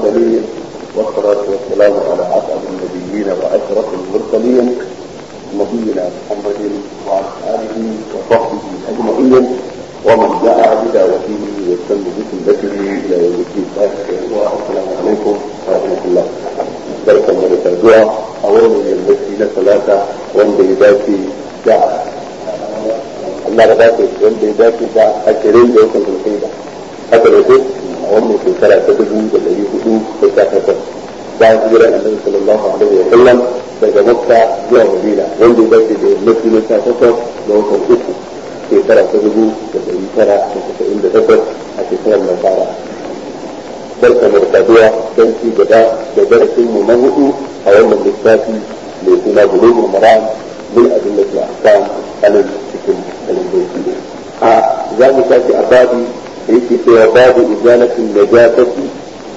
المرسلين والصلاة والسلام على أسعد النبيين وأشرف المرسلين نبينا محمد وعلى آله وصحبه أجمعين ومن دعا بدعوته واستنى بسنته إلى يوم الدين. السلام عليكم ورحمة الله. barkan mu da saduwa a wannan yammaci na talata wanda ya dace da Allah da dace wanda ya dace da 20 da watan Zulhijja haka ne ko a wannan shekara ta 1418 bayan hijirar Annabi sallallahu alaihi wa sallam daga Makka zuwa Madina wanda ya dace da yammaci na 18 da watan uku shekara ta 1998 a shekarar Nasara. barka da saduwa don ci gaba da darasin mu na hudu a wannan littafi mai suna Bulughul Maram min adillatil ahkam alal cikin dalilai. A za mu tafi a babu da yake cewa babu izalatin najasati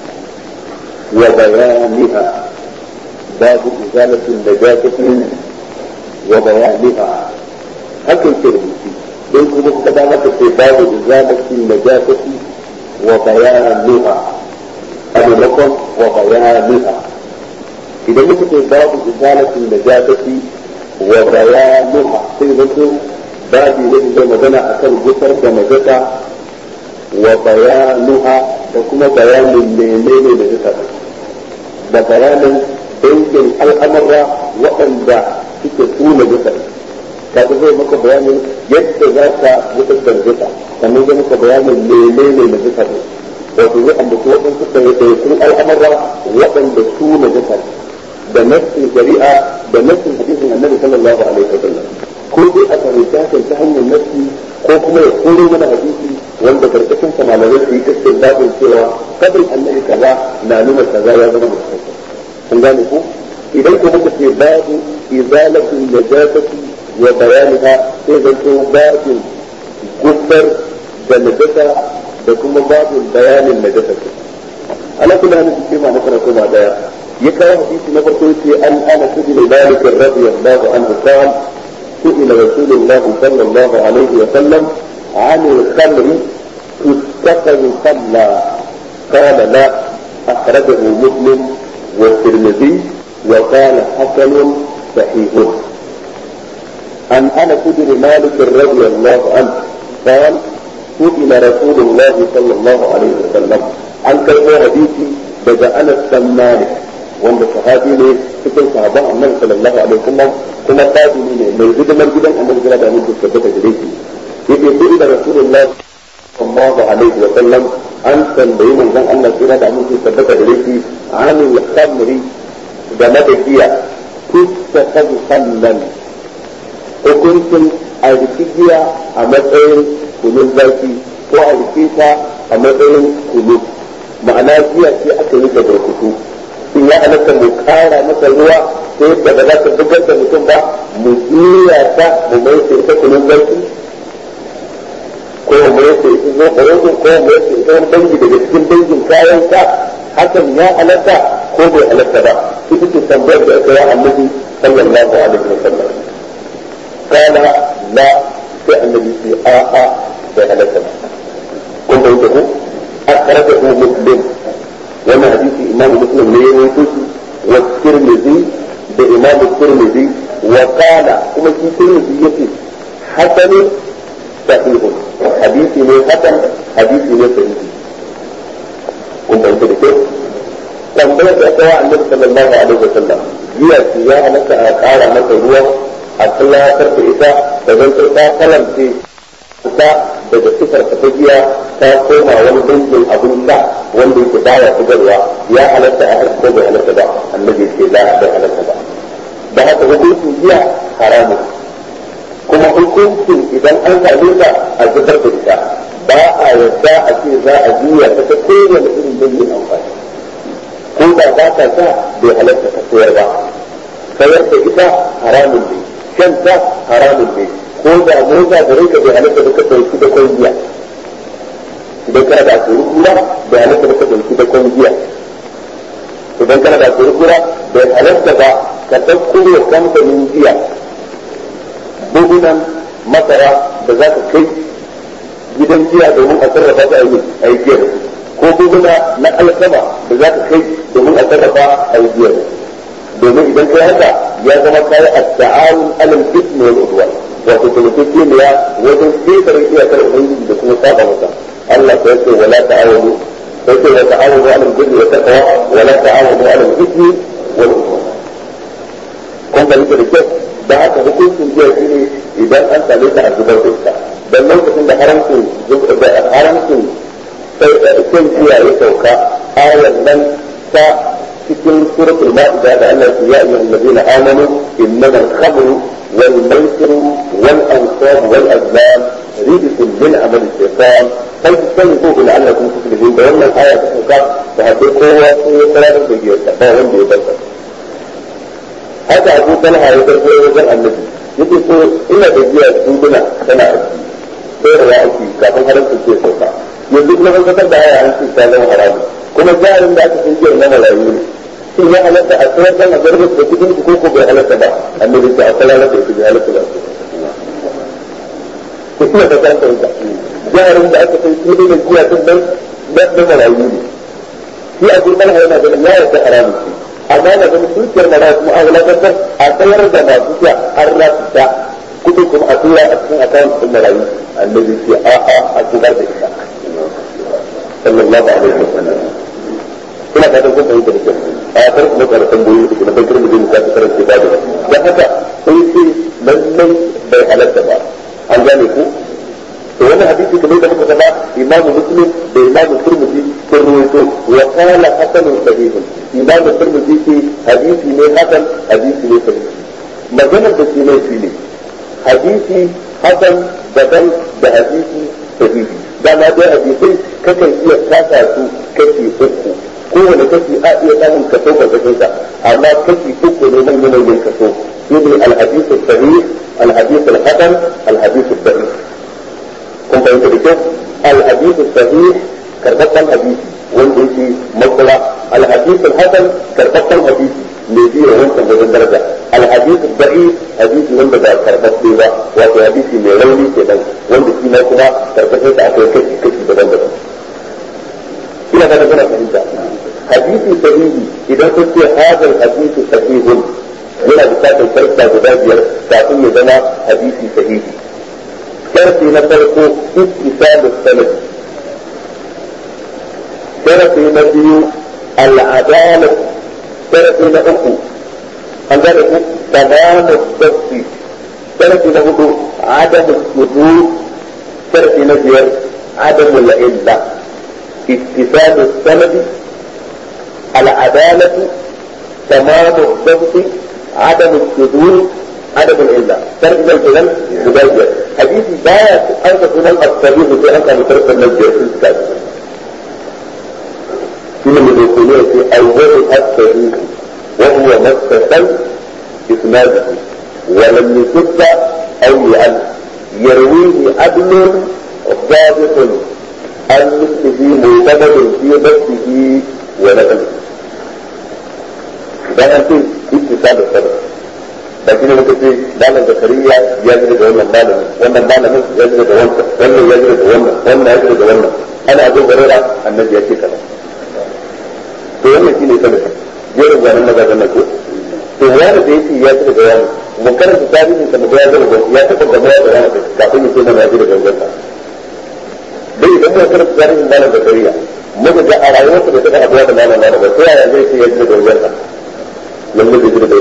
wa bayaniha. Babu izalatin najasati wa bayaniha. Hakan ke rubuci don kuma kada maka ce babu izalatin najasati wa bayaniha. maimakon wa bayaniha idan muka ce babu izalatin najasati wa bayaniha sai zato babu ne da magana akan gusar da najasa wa bayanuha da kuma bayanin menene najasa da bayanin dangin al'amura waɗanda suke tuna najasa kaga zai maka bayanin yadda za ka gusar da najasa sannan zai maka bayanin menene najasa wato zai ambaci waɗansu ɗaiɗaikun al'amura waɗanda su na jasa da nassin shari'a da nassin hadisin annabi sallallahu alaihi wa sallam ko dai a karanta ta hanyar nassi ko kuma ya kore mana hadisi wanda karkashin sa malamai su yi istinbadin cewa kadin annabi kaza na nuna kaza ya zama mutum kun gane ko idan ko muka ce babu izalatul najasati wa bayaniha sai zanto babin gusar da najasa da kuma babu bayanin na gasa ala kula ne cikin ma na karatu ba daya ya kawo hadisi na farko ce an ana bin malik radiyallahu anhu qala su'ila rasulullah sallallahu alaihi wa sallam عن الخمر تتخذ خمرا قال لا أخرجه مسلم والترمذي وقال حسن صحيح. عن أنس بن مالك رضي الله عنه قال سئل رسول الله صلى الله عليه وسلم عن كيف حديثي بدا انس بن مالك wanda sahabi ne cikin sahabban annabi sallallahu alaihi wasallam kuma tabi'i ne mai hidimar gidan annabi sallallahu alaihi wasallam tabbata gare shi yake sai da rasulullahi sallallahu alaihi wasallam an tambayi manzon Allah sai da annabi tabbata gare shi anil khamri da madakiya tuttakhadhu khallan hukuncin a rikiya a matsayin kunun zaki ko a rike ta a matsayin kunu ma'ana jiya ce aka yi da burkutu in ya halatta mu kara masa ruwa sai da ba za ta bugar da mutum ba mu jiya ta mu mai sai ta kunun zaki ko mu mai sai ta zo ƙwararru ko mu mai sai ta wani dangi daga cikin dangin kayan ta hakan ya halatta ko bai halatta ba ita ce tambayar da aka yi annabi sallallahu alaihi wasallam kana la sai annabi sai a'a bai halatta ba kun bai da ku akhrajahu muslim wannan hadisi imam muslim ne ya rawaito shi wa tirmidhi da imam tirmidhi wa qala kuma shi tirmidhi yace hasan sahih hadisi ne hasan hadisi ne sahih kun bai da ku tambayar da aka wa annabi sallallahu alaihi wasallam jiya ce ya halatta a kara masa ruwa a tsallatar da ita da zanto ta kalamce ta daga sifar tafiya ta koma wani dangin abin da wanda yake baya fitarwa ya halatta a harkar ko bai halatta ba annabi ce da bai halatta ba da haka hukuncin jiya haramu kuma hukuncin idan an same ta a zubar da ita ba a yarda a ce za a juya ta kowane irin dangin amfani ko da ba ta sa bai halatta ta sayar ba sayar da ita haramun ne kanta haramun ne ko da mota da rinka bai halatta da ka dauki da kwangiya idan kana da kurkura bai halatta da ka dauki da kwangiya idan kana da kurkura bai halatta ba ka dauko da kamfanin giya bugunan masara da za ka kai gidan giya domin a sarrafa ta a yi giya ko ko kuma na alkama da za ka kai domin a sarrafa a yi biyar domin idan kai haka ya zama kayi a ta'awun alal ismi wal udwan wato taimakekeniya wajen ƙetare iyakar ubangiji da kuma saba masa Allah ta yace wala ta'awunu yace wa ta'awunu alal birri wa taqwa wala ta'awunu alal ismi wal udwan kun ga da kyau da haka hukuncin jiya shine idan an same ta a zubar da ita dan lokacin da haramcin sai jiya ya sauka ayar nan ta cikin suratul ma'ida da Allah ya yi allazina amanu innamal khamru wal maisiru wal ansab wal azlam rijsun min amal shaytan fajtanibuhu la'allakum tuflihun da wannan aya ta sauka da hadai kowa sai ya tsara da giyarsa ba wanda ya barka haka Abu Talha ya karbo wajen Annabi yake so ina da jiya dubuna tana aiki sai da ya aiki kafin haramcin ke sauka yanzu kuma an kasar da aya an ce ta zama haramu kuma jarin da aka san jiyar na marayu ne shin ya halatta a tsayar da a garbar da kudin ko ko bai halatta ba annabi ta akala da ita bai halatta ba ku kuma ta san ta jarin da aka san kudin da jiya din nan na marayu ne shi a gurbin yana da ya yarda haramu ce amma da kuma dukiyar marayu kuma a wulakantar a tsayar da masu jiya har rafita kudin kuma a tura a cikin akawun din marayu annabi ce a zubar da ita sallallahu alaihi wasallam ina fatan kun fahimta da kyau a farko kuma da tambayoyi da kuma bakin da zai ta karanta ba da dan haka sai ce lallai bai halatta ba an gane ku to wannan hadisi kamar da muka faɗa Imam Muslim da Imam Tirmidhi sun rawaito wa qala hasanun sahih Imam Tirmidhi ce hadisi ne hasan hadisi ne sahih maganar da shi ne shine hadisi hasan daban da hadisi sahihi dama dai hadisai kakan iya kasa su kashi uku kowane kashi a iya samun kaso karkashin sa amma kashi uku ne manyan manyan kaso shi ne alhadisu sahih alhadisu hasan alhadisu sahih kun fahimta da kyau alhadisu sahih karɓaɓɓen hadisi wanda yake matsala alhadisu hasan karɓaɓɓen hadisi mai biya wancan wajen daraja alhadisu da'if hadisi wanda ba karɓaɓɓe ba wato hadisi mai rauni kenan wanda shi ma kuma karkashin sa akwai kashi kashi daban-daban ina fata kuna fahimta hadisi sahihi idan kun ce hadal hadisi sahihun yana bukatar farka guda biyar kafin ya zama hadisi sahihi sharti na farko ittisalus sanad sharti na biyu al'adalah sharti na uku an gane ku tamamu dabbi sharti na hudu adamu sujud sharti na biyar adamu la'illa ittisalus sanad العدالة تمام الضبط عدم الشذوذ عدم العلة ترجمة الكلام مباشر حديث باية أنت كمان الصريح في أنت مترك المسجد في الكتاب كما من يقولون في أول الصريح وهو متصل إسناده ولم يسد أو يعلم يرويه عدل ضابط عن مثله معتمد في نفسه ونقله dan an ce ittisal sabr da kina muka ce malam zakariya ya ji da wannan malamin ya ji da wannan ya ji da wannan ya ji da wannan ana zo garura annabi ya ce kaza to wannan shine sabr jerin gwanin magana ko to wani da yake ya ji da wani mun karanta tarihin sa da ya ji da ya taba gaba da wani kafin ya ce mana ya ji da gangan dai idan mun karanta tarihin malam zakariya muka ga a rayuwarsa da ta abuwa da malam ba sai ya zai ce ya ji da gangan لما يجري ده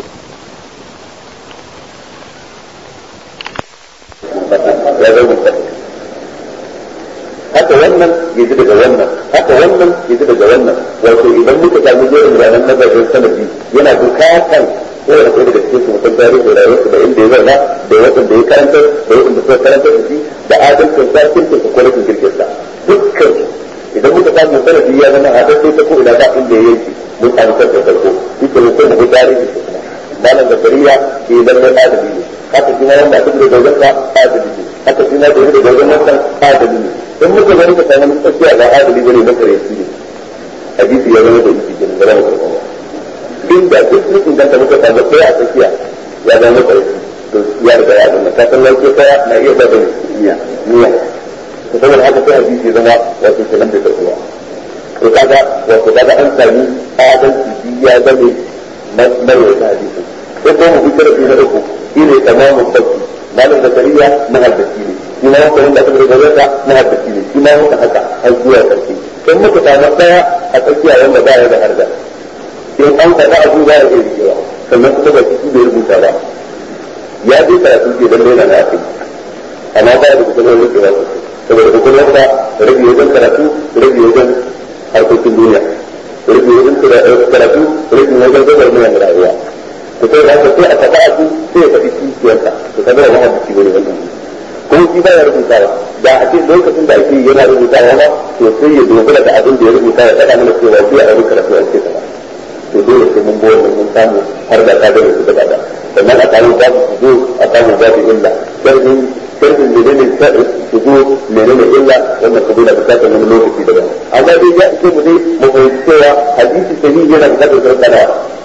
haka wannan ya ji daga wannan haka wannan ya ji daga wannan wato idan muka samu jerin ranar nazarin sanadi yana bukatan kowane ɗaya daga cikin su mutum tarihi rayuwarsa da inda ya zauna da waɗanda ya karanta da waɗanda suka karanta da shi da adalcin sa kirkin sa ko rashin kirkin sa dukkan idan muka samu sanadi ya zama adalci ta ko ina ba inda ya yanki mun samu kankan farko yake mutum da tarihi su kuma malam zakariya ke lallai adali ne haka shi ma wanda aka da gaugan sa adali ne haka shi ma da yake da gaugan wannan adali ne in muka bari ka samu tsakiya ba adali bane na kareci ne hadisi ya zama da yake kenan da ba mu din da duk idan ka muka samu sai a tsakiya ya zama kareci to ya riga ya zama ka san lauke kaya na iya da niyya to saboda haka sai hadisi zama wato kenan da karbuwa to kaga wato kaga an sami adalci ya zame marwata hadisi sai ko mu fitar da uku shine tamamu sabbi malam zakariya mahaddaci ne shi ma wanda aka rubuta ta mahaddaci ne shi ma wanda haka har zuwa karshe in muka samu daya a tsakiya wanda ba ya da harda in an faɗa abu ba ya iya rikewa sannan kuma ba shi bai rubuta ba ya je karatu ke dan nuna na akai amma ba da kuma rikewa saboda kuma wanda rage wajen karatu rage wajen harkokin duniya rage wajen karatu rage wajen gabar mai rayuwa to sai haka sai a faɗa abu sai ya faɗi kishiyarsa to kaga ba hadisi bane wannan kuma shi ba ya rubutawa da a ce lokacin da ake yana rubutawa ba to sai ya dogara da abin da ya rubuta ya faɗa mana cewa sai a rubuta karatu a ce ta to dole sai mun bayar mun samu har da ka gane su gaba da sannan a samu babu su zo a samu babu illa sharhin menene su zo menene illa wannan kuma da bukatar wani lokaci daban amma dai ya ce mu dai mu fahimci cewa hadisi sahihi yana bukatar sarkana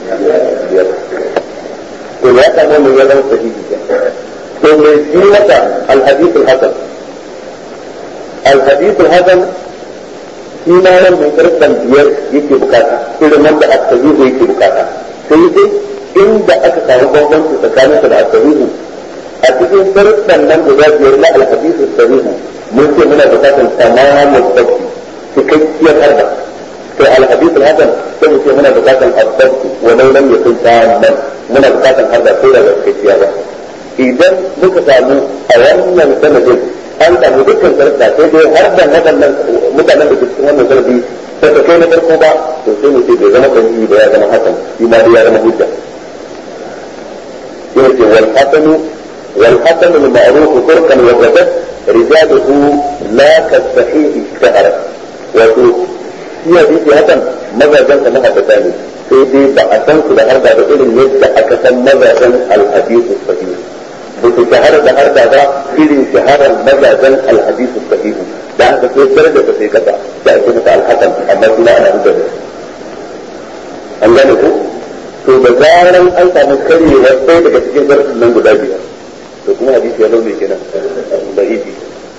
to ya samu mun ya zama sahihi to mai shi mata alhadith alhasan alhadith alhasan shi ma yan mai karfan biyar yake bukata irin wanda as-sahihu yake bukata sai dai inda aka samu bambanci tsakanin da as-sahihu a cikin karfan nan guda biyar na alhadith as-sahihu mun ce muna bukatan tamamu sabbi cikakkiyar harda to alhadith alhasan sai mu ce muna bukatan as-sabbi wa law lam yakun tamman muna bukatan harda ko da gaskiya ba idan muka samu a wannan sanadin an samu dukkan sarrafa sai dai har da waɗannan mutanen da ke cikin wannan sarrafi ba ta kai na farko ba to sai mu ce bai zama sahihi ba ya zama hasan shi ma dai ya zama hujja yace wal hasan al ma'ruf turkan wa qadat rijaluhu la ka sahih shahara wato shi hadisi hasan mazajan sa mahaddata ne sai dai ba a san su da har da irin yadda aka san mazajan al hadith sahih بس شهر ده هرجع ده في شهر مجازا الحديث الصحيح ده في درجة في كذا ده اسمه الحسن أما لا أنا أقول عندنا تو بزارا أنت مشكلة وسيلة كتير درجة من جدابية تكون حديث يلون كنا بعيدي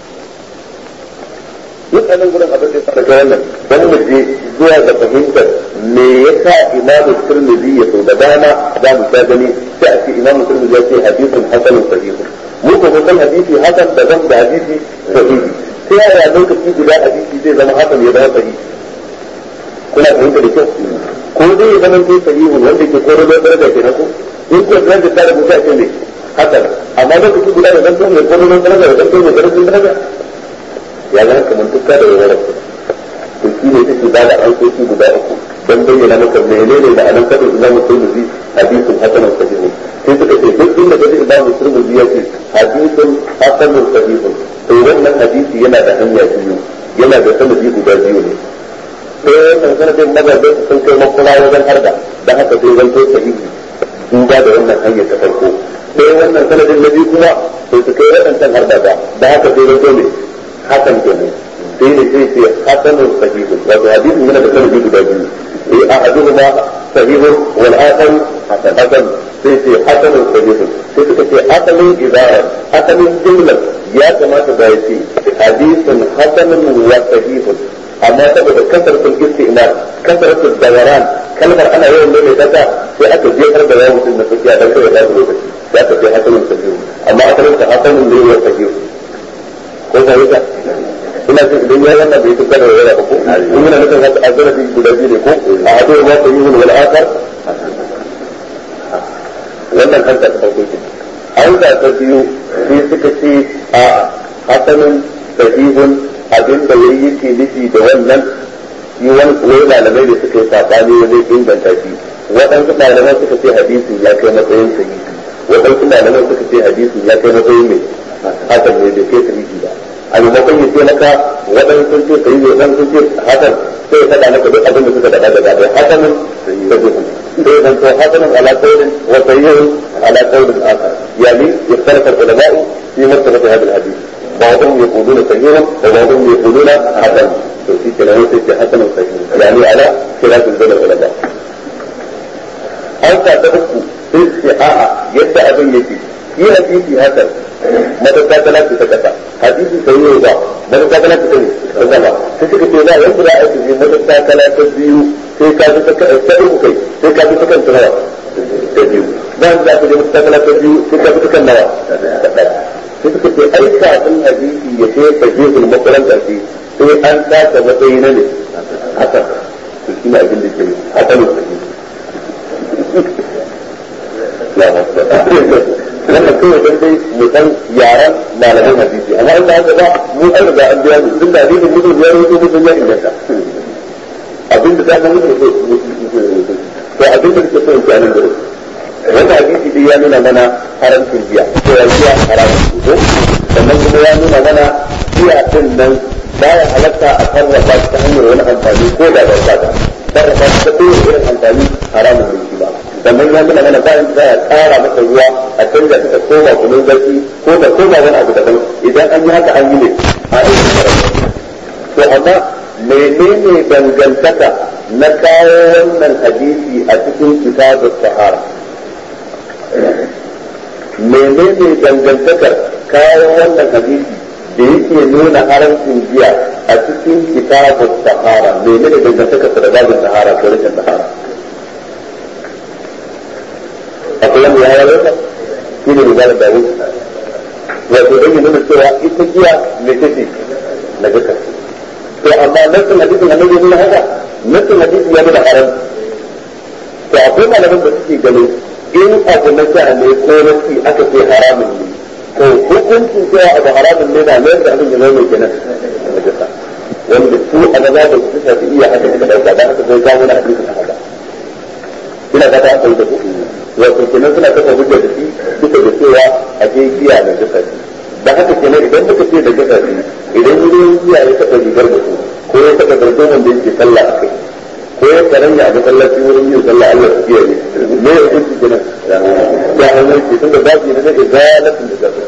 يبقى نقول أبدا تتكلم بل مجي زوا تفهمت ليس إمام الترمذي يتودانا ده مشاهدني تأتي إمام الترمذي يأتي حديث حسن صحيح ممكن يكون حديثي حسن بدل بحديثي صحيح سيا يا دوك في جدا حديثي زي زمان حسن يدا صحيح كنا فهمت لكم كل ده زمان في صحيح وانت تقول له درجة كناكو إنك درجة تارة مشاهدني حسن أما ده كتير جدا زمان تقول له درجة درجة ya zama kamar tukka da yawar to shi ne take ba da aikoki guda uku don bayyana maka menene da anan kadin imamu turmuzi hadisun hasanun sahihun sai suka ce duk inda kaji imamu turmuzi ya ce hadisun hasanun sahihun to wannan hadisi yana da hanya biyu yana da sanadi guda biyu ne sai wannan sanadin mazajen sun kai makula wajen harda da haka sai zanto sahihi duba da wannan hanyar ta farko sai wannan sanadin na biyu kuma sai su kai waɗancan harda ba da haka sai zanto ne حسن كده في حسن صحيح والحديث من الاسلام يجي بدايه احدهما صحيح والاخر حسن في حسن صحيح في حسن اذا حسن جمله يا كما تبايتي حديث حسن وصحيح اما تبقى كثره الاستئناف كثره الدوران كلمه انا يوم اللي كذا في اكل جهر دواء في النفسيه ده كده ده في حسن صحيح اما اكلمت حسن اللي هو صحيح ko ta yi ta ina ce idan ya wannan bai tukar da wala ko kuma na nufin haka azara bi guda biyu ne ko a hadu ma ta yi wal akhar wannan kanta ta farko ce an da ta biyu sai suka ce a hasanun sahihun abin da yayi yake nufi da wannan shi wani malamai da suka yi sabani wajen inganta shi waɗansu malamai suka ce hadisin ya kai matsayin sahihi waɗansu malamai suka ce hadisin ya kai matsayin mai hakan ne da ke sahihi ba a maimakon ya ce maka waɗansu sun ce sahihi waɗansu sun ce hakan sai ya faɗa maka duk abin da suka faɗa da gaba hasanun sahihun sai zan to hasanun ala qawlin wa sahihun ala qawlin akhar yani ikhtalafa al-ulama fi martabati hadha al-hadith بعضهم يقولون صحيح وبعضهم يقولون حسن في كلام حسن صحيح يعني على خلاف بين العلماء أنت تبقى في الصحاحة يبدأ بيتي في حديث حسن ماذا كانت تكتا حديث صحيح وضع ماذا كانت تكتا ta sama sai suka ce ba wanda za a yi mata takala ta biyu sai ka ji ta uku kai sai ka ji ta kan nawa ta biyu ba za ka ji mata takala ta biyu sai ka ji ta kan nawa sai suka ce ai kafin hadisi ya ce ka je sul makarantar shi sai an taka matsayi na ne haka to shi ne abin da ke haka ne wannan kawai dan dai mu san yaran malaman hadisi amma in ba haka ba mu an riga an biya mu tun da hadisin mutum ya rubuto mutum ya inganta abin da zaka mutu to abin da kake so in ji anan da wannan hadisi dai ya nuna mana haramcin giya ko ya giya haramun ko sannan kuma ya nuna mana giya din nan baya halatta a sarrafa ta hanyar wani amfani ko da ba ta sarrafa ta ko irin amfani haramun ne shi ba sannan ya nuna mana bayan da ya tsara masa ruwa a canza ta koma kunun zaki ko ta koma wani abu daban idan an yi haka an yi ne a aikin sarrafa to amma menene dangantaka na kawo wannan hadisi a cikin kitabus sahara menene dangantakar kawo wannan hadisi da yake nuna haramcin giya a cikin kitabus sahara menene dangantakar da babin sahara ko rashin sahara akwai wanda ya yi rasa shi ne rigalar da wuce wato don yi nuna cewa ita giya mai tafi na jika to amma nassin hadisin a nuna nuna haka nassin hadisi ya nuna haram to akwai malaman da suke ganin in abu na sha ne ko na ci aka ce haramun ne to hukuncin cewa abu haramun ne na mayar da abin ya zama kenan na jika wanda su a gaba da su shafi iya haka suka dauka da haka sai kawo na hadisin haka ina ga ta akwai da kuɗi wato kenan suna kafa hujja da shi duka da cewa a je giya da jika da haka kenan idan muka ce da jika idan wurin giya ya taɓa rigar mutum ko ya taɓa gardo wanda yake sallah a kai ko ya karanya a masallaci wurin yin sallah Allah su biya ne me ya hukunci kenan ya hanyar ce tunda babu yana da izalatin da zafi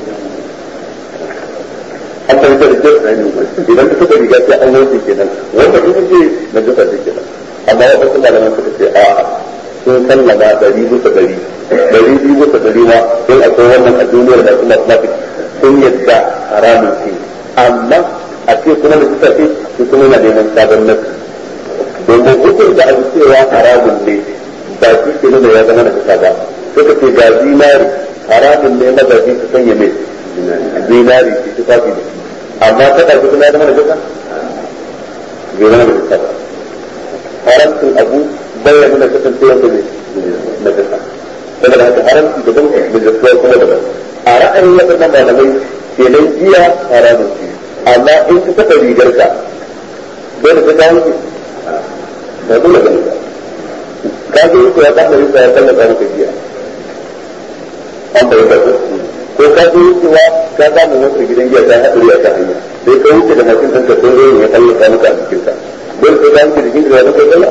an fahimta da kyau idan ka taɓa riga sai an wanke kenan wanda kuma ce na jika ce kenan amma ya wasu malaman suka ce a'a sun sallama 100%, 200% ma don akwai wannan a duniyar da kuma mafi sun yadda haramun ce amma a ce kuma da suka ce su kuma na neman sabon nasu domin hukun da abu cewa haramun ne ba shi ke nuna ya zama da kusa ba suka ce ga zinari haramun ne mazaji su sanya mai zinari su tufafi da shi amma ta ɗauki kuma ya zama da kusa bai zama da kusa ba haramcin abu bayan da kasance wanda ne na kasa saboda haka haramci daban da gaskiya kuma daban a ra'ayin waɗannan malamai kenan giya haramun ce amma in ka taɓa rigar ka dole ka kawo ki ba dole ba ka ga yake ya kama rinsa ya tallata maka giya an bayyana ko ka ga cewa ka kama wata gidan giya ta haɗari a ta hanya sai ka wuce da mashin ɗanka sai ruwan ya tallata maka a cikinka dole ka kawo ki jikin ka ya maka sallah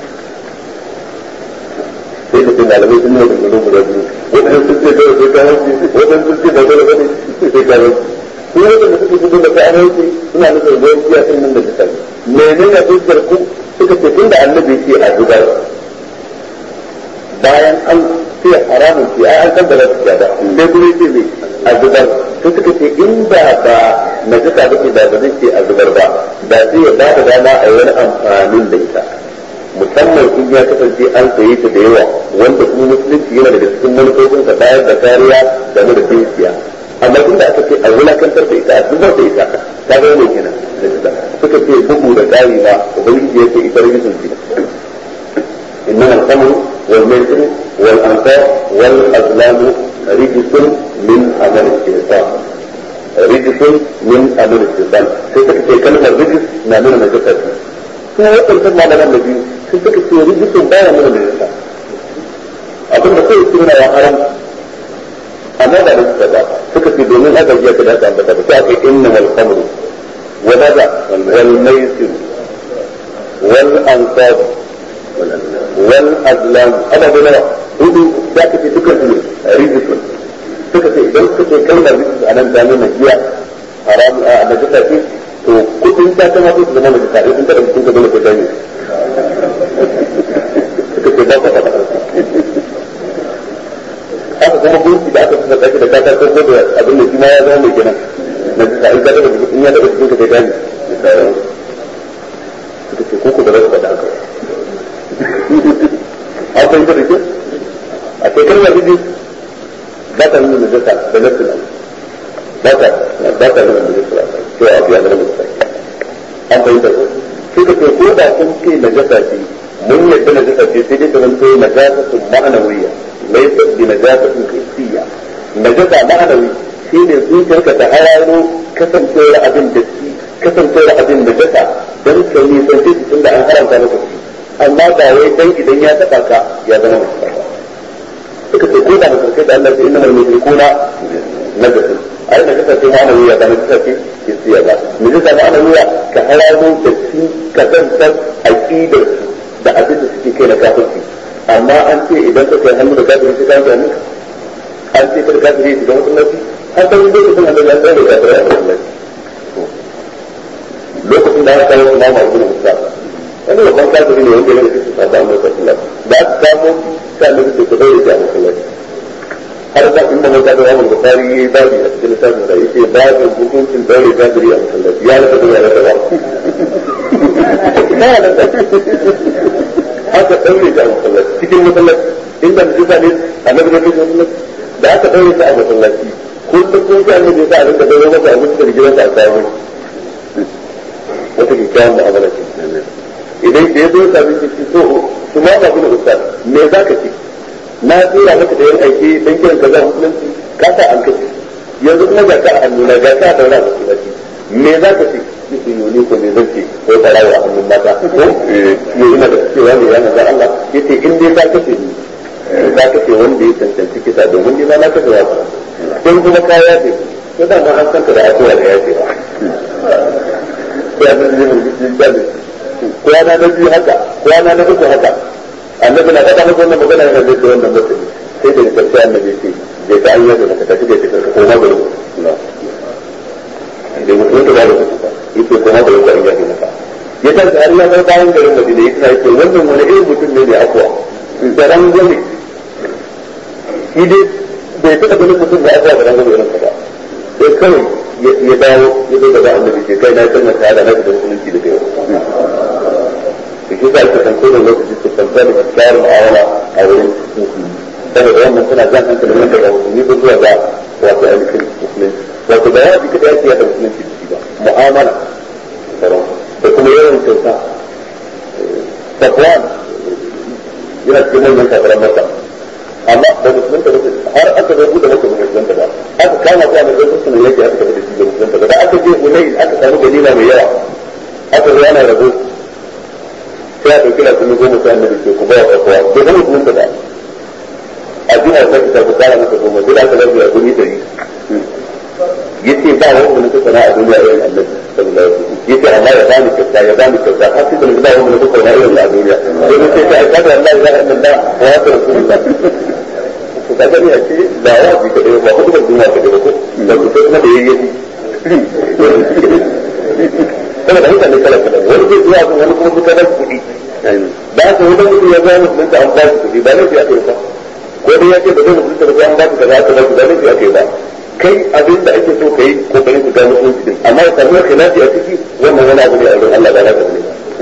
sai da malamai sun nuna dangane guda biyu wadannan sun ce dole sai kawo shi wadannan sun ce da dole bane sai kawo su wadanda suke gudu da kawo shi suna nufin ruwan kiya sun nan da ta sani menene hujjar ku suka ce tunda annabi ce a zubar bayan an ce haramun ce ai an san da rasu da sai kuma ce ne a zubar sai suka ce inda ba na jika bace da ba zai ce a zubar ba da sai ya ba da dama a yi wani amfanin da ita musamman in ya kasance an saye ta da yawa wanda kuma musulunci yana daga cikin manufofin sa bayar da kariya game da dukiya amma tunda aka ce a wulakantar da ita a zubar da ita ta ga mai kenan suka ce bugu da ƙari ma ubangiji ya ce ita rigisun ce innama al-khamru wal maisir wal ansab wal azlamu rijsun min amal al-shaytan rijsun min amal al-shaytan sai suka ce kalmar rijis na nuna najasa ce kuma wadannan malaman da biyu sun suka ce rijistun baya nuna da yasa abin da kai suna ya haram amma da rijista ba suka ce domin aka jiya ta dace ambata ba sai ake inna wal khamru wa bada wal maisir wal ansab wal azlam ana da nawa hudu da ka ce dukkan su rijistun suka ce idan suka ce kalmar rijist a nan ta nuna jiya haram a najasa ce to kudin ta ta mafi su zama najasa in ta da mutum ka dole ka gani suka ce ba ka faɗa haka kuma gunki da aka fi saka shi da katar ko da abin da shi ma ya zama mai kenan na jisa in ka daga in ya daga cikin ka sai gani kayan suka ce ko ku da rasu da haka an fahimta da ke a shekarar da biyu ba ta nuna najasa da nasu na ba ta nuna najasa cewa abu ya zama najasa an fahimta ko suka ce ko da sun ce najasa ce mun yadda najasa ce sai dai ta zanto najasatun ma'anawiyya laysa bi najasatin hissiyya najasa ma'anawi shine zuciyarka ta hararo kasancewar abin da shi kasancewar abin najasa dan ka yi san shi tunda an haramta maka shi amma ba wai dan idan ya taba ka ya zama najasa suka ce ko da mutum da Allah ya inna mal mushrikuna najasa ai najasa ce ma'anawiya ba najasa ce hissiyya ba najasa ma'anawiya ka hararo da shi kasantar aqidar da abin da suke kai na kafirci amma an ce idan ka kai hannu da kafirci sai ka hannu an ce ka kafirci shiga masallaci an san yin lokacin da ya tsaye da kafirci a masallaci lokacin da aka kawo su mama ibn Musa wani babban kafiri ne wanda ya rage su saba a masallaci da aka kamo sai annabi ce ka daure shi a masallaci har da inda mun kawo Imam Bukhari yayi babu a cikin lissafin da yake babu hukuncin daure kafiri a masallaci ya rasa da ya rasa ba aka daure shi a masallaci cikin masallaci inda da ne annabi da cikin masallaci da aka daure shi a masallaci kullum kun ga annabi sai a rinka daure masa abin da gidansa a kawo wata kikkiawar mu'amala ce idan da ya zo ka bin shi so su ma ba kuma ustaz me za ka ce na tura maka da yan aiki dan kiran ka za musulunci ka sa an kace yanzu kuma ga ka a hannuna ga ka daura a masallaci me za ka ce yake yoni ko me zance ko farawa a hannun mata ko ne ina da cewa ne yana da Allah yace in dai za ka ce ni za ka ce wanda ya tantance kisa domin ni ma na ka jawa dan kuma kaya ce ko da ma an san ka da abuwa da yace ba ya mun yi mun jabe kwana na biyu haka kwana na uku haka annabi na faɗa maka wannan magana yana da wannan mutum sai da karshe annabi ce bai ta ayyana da ka tafi da ka koma da Allah da mutum da ba da yake kuma da yake inda ne ka ya ta har ya ga bayan garin Madina yake yake wannan wani irin mutum ne mai akwa da ran gome shi dai bai taɓa ganin mutum da akwa da ran gome irin ka ba sai kawai ya dawo ya zo gaba annabi ce kai na san ta da nake da musulunci da kai shi za ka san ko da lokaci su fanta da kyakkyawar mu'amala a wurin musulmi saboda wannan suna jan hankalin wanda ga musulmi ko zuwa ga wato ainihin musulunci wato da yawa duka da yake yada musulunci da shi ba mu'amala da kuma yawan kyauta safwan yana cikin manyan kafiran masa amma da musulunta ba har aka zo buɗe maka musulunta ba aka kama ta da zai suna yake aka tafi da shi da musulunta ba da aka je Hunayn aka samu ganima mai yawa aka zo yana rabo sai a ɗauki lafiya goma sai annabi ce ku ba wa kowa bai zama musulunta ba a jina ta ta ku kara masa goma sai da aka lafiya a guri 100 yace ba wani wani ta sana'a duniya irin annabi sallallahu alaihi wasallam yace amma ya bani kyauta har sai da ba wani ta sana'a irin a duniya sai mun ce ta kada Allah ya rahama Allah wa ya rasulullah to kaga ne yace da ya bi ka ba ku da duniya ka da ko da ku sai kuma da yayi saboda mutane kala kala wani zai zuwa kan wani kuma suka bar kuɗi ba ka wani mutum ya zama musulunta an ba shi kuɗi ba laifi ake ba ko dai ya ce ba zai musulunta ba an ba shi kaza aka ba shi ba laifi ake ba kai abin da ake so ka yi kokarin su gano musulunci din amma ya samu khilafi a ciki wannan wani abu ne a wurin Allah ba na ka ne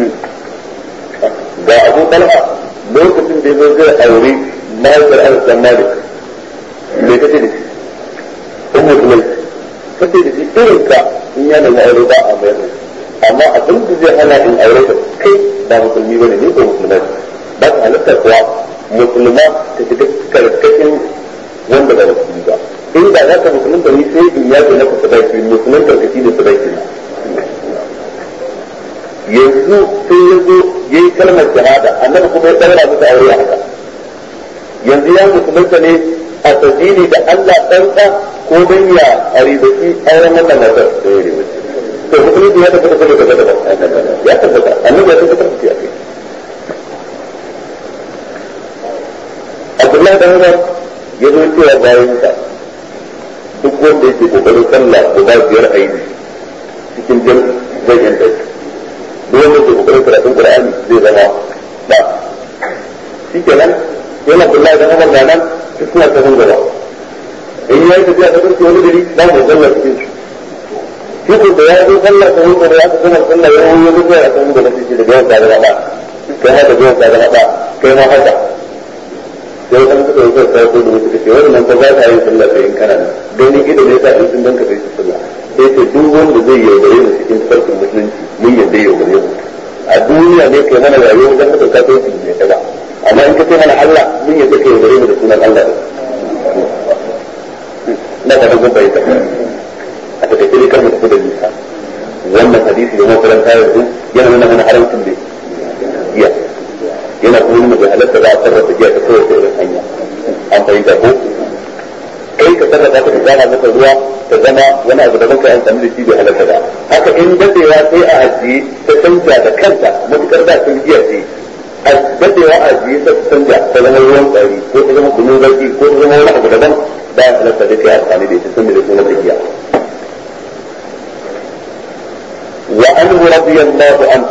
ga Abu Talha lokacin da ya zo zai aure mahaifiyar Anas dan Malik me kace da shi ummu Sulaim kace da shi irin ka in ya nemi aure ba a mayar amma abin da zai hana in aure ka kai ba musulmi bane ne ko musulma ba ta halatta kuwa musulma ta shiga karkashin wanda ba musulmi ba in da za ka musulunta ni sai in yaje na ka sadaki musulunta ka shi da sadaki yanzu sai ya zo ya yi kalmar shahada annabi kuma ya tsara masa aure a haka yanzu ya musulunta ne a sadini da Allah ɗansa ko don ya aribaci auren wannan matar da ya ribaci to musulunci ya tabbata kuma daga daban ya tabbata annabi ya tabbata da shi Abdullahi dan Umar ya zo cewa bayan sa duk wanda yake kokarin sallah ko ba biyar a yi cikin jin zai yanta duk wanda yake kokarin karatun Qur'ani zai zama ba shi kenan yana Abdullahi dan Umar nan duk suna ta gaba in yayi tafiya ta kurce wani gari za mu zalla cikin shi ko da ya zo sallar ta wuce da ya ka kuma sallar ya wuce duk ya san da nake da yau ta da hada kai ma da yau ta da hada kai ma haka sai an suka yi sai ko da wuce ce wannan ba za ka yi sallar da in kana nan gani ido ne sa in dan ka kai sallah sai ce duk wanda zai yaudare mu cikin farkin musulunci mun yadda yaudare mu a duniya ne kai mana rayuwa dan ka kai su ne ta ba amma in ka ce mana Allah mun yadda kai yaudare mu da sunan Allah na ka dubin bai ta a ta kake kan mutu da nisa wannan hadisi da makaranta yanzu yana nuna mana haramcin ne iya yana kuma nuna bai halatta za a sarrafa giya ta kowace irin hanya an fahimta ko kai ka sarrafa ta gana maka ruwa ta zama wani abu da banka amfani da shi bai halatta ba haka in dadewa sai a ajiye ta canja da kanta matukar da sun giya ce a dadewa a ajiye ta canja ta zama ruwan tsari ko ta zama kunun zarki ko ta zama wani abu daban ba ya halatta da kai amfani da ita sun da suna ta giya وعنه رضي الله عنه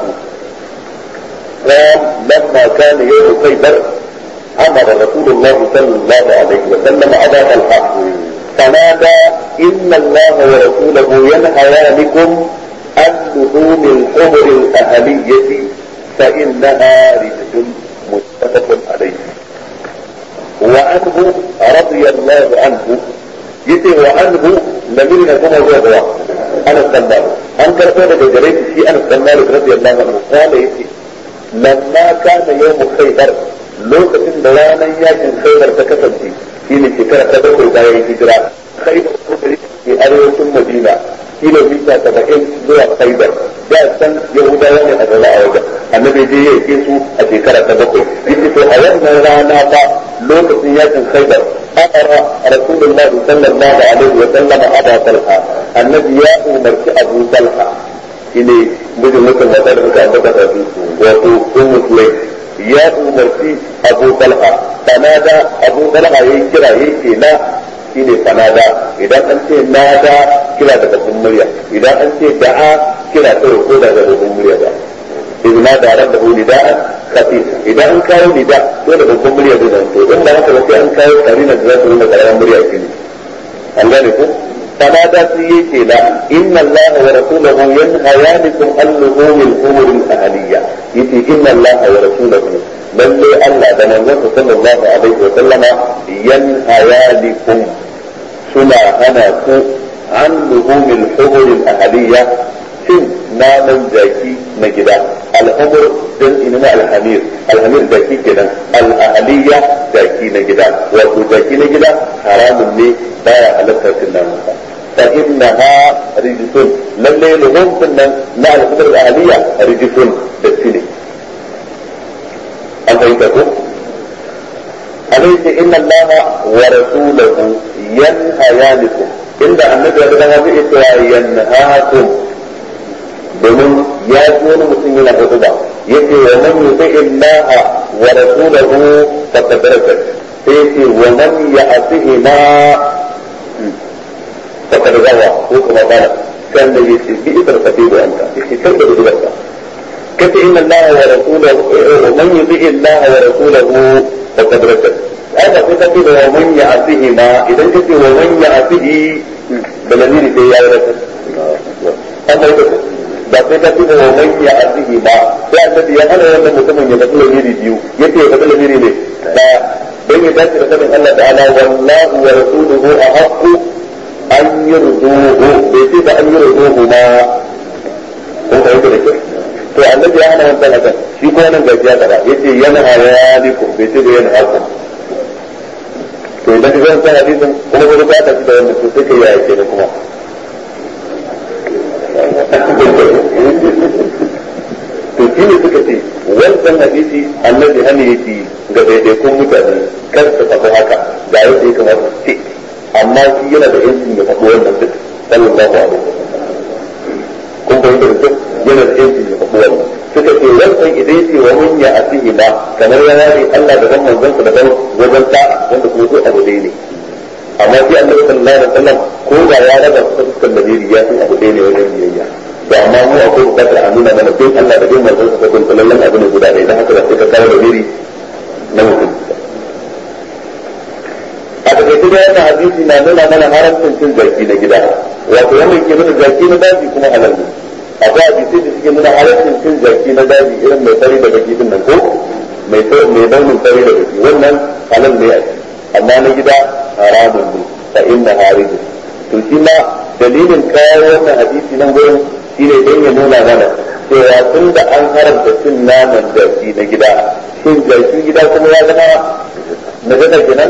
قال لما كان يوم خيبر امر رسول الله صلى الله عليه وسلم ابا طلحه فنادى ان الله ورسوله ينهيانكم عن لحوم الحمر الاهليه فانها رجس متفق عليه. وعنه رضي الله عنه يتي وعنه لمن كما هو أنا السلام أنكر فوق جريت في أنا السلام رضي الله عنه قال يتي لما كان يوم خيبر لو كنت دوانا ياكن خيبر تكسبتي في شكرا تبقى باي هجرة خيبر في أريوة المدينة kilomita 70 zuwa Khaibar da san Yahudawa ne a zama a wajen annabi je ya yake su a shekara ta 7 yace to a wannan rana fa lokacin yakin Khaibar amara Rasulullah sallallahu alaihi wa sallam Abu Talha annabi ya umarci Abu Talha shine mijin mutum da muka ambata da su wato ummu Sulaim ya umarci Abu Talha sanada Abu Talha yayi kira yake na shine fanada idan an ce nada kira da babban murya idan an ce da'a kira ta ko da babban murya ba idan da rabbu nida'an khafif idan an kawo nida ko da babban murya da zanto in ba haka ba sai an kawo karina da za su nuna karaman murya kine an gane ko fanada su yake da inna allaha wa rasuluhu yanhayanikum an luhumil umur al ahliya yace inna allaha wa rasuluhu lalle Allah da manzon sallallahu alaihi wa sallama yanhayanikum suna hana ku an luhumil humur al-ahliya shin naman jaki na gida al-humur dan inna al-hamir jaki kenan al-ahliya jaki na gida wato jaki na gida haramun ne baya halatta cin naman sa fa innaha rijsun lalle luhum nan na al-humur al-ahliya rijsun da tine an fahimta ko alaysa inna allaha wa rasulahu yanhayanikum inda annabi ya zama zai cewa yanhaakum domin ya ji wani mutum yana hudu ba yace wa man yuti illaha wa rasulahu faqad rakat sai yace wa man ya'tihi ma faqad gawa ko kuma bala kan da yace bi idar fatidu anta yace kan da idarka kace inna allaha wa rasulahu wa man yuti illaha wa rasulahu faqad rakat هذا كتب ومن يعصيهما إذا كتب ومن يعصيه بلمير في يارته أما يقول da sai ka tuba wa man ya asihi ba sai annabi ya hana wannan mutumin ya tafi lamiri biyu yace ya tafi lamiri ne da dan ya dace da sabon Allah ta'ala wallahu wa rasuluhu ahaqqu an yurduhu bai ce da an yurduhu ma ko kai da ke to annabi ya hana wannan hakan shi ko nan gaskiya kada yace yana hayalikum bai ce da yana hakan to idan ka zanta hadisin kuma ko ka tafi da wannan to sai kai ya yake ne kuma to shi ne suka ce wannan hadisi annabi hani yake ga daidaikun mutane kar su faɗi haka ga yadda ya kamata su ce amma shi yana da yancin ya faɗi wannan duk sallallahu alaihi wasallam kun fahimta da duk yana da yancin ya faɗi wannan suka ce wannan idan yake wa mun ya asihi ba kamar ya ware Allah da wannan zansa da ban wajen ta wanda kuma so abu dai ne amma shi annabi sallallahu alaihi wasallam ko da ya raba su fuskar ladiri ya san abu dai ne wajen biyayya da amma mu akwai bukatar a nuna mana bin Allah da bin manzon sa kun sallallahu abu ne guda ɗaya dan haka da sai ka kawo ladiri na mutum a takaice da wannan hadisi na nuna mana haramcin cin zaki na gida wato wannan ke nuna jaki na daji kuma halal ne akwai hadisi da suke nuna halaccin cin jaki na daji irin mai fari da baki din nan ko mai launin fari da baki wannan halal ne a ciki amma na gida haramun ne fa inna harijin to shi ma dalilin kayan wannan hadisi nan gurin shine dan ya nuna mana cewa tun da an haramta cin naman jaki na gida shin jaki gida kuma ya zama na gida kenan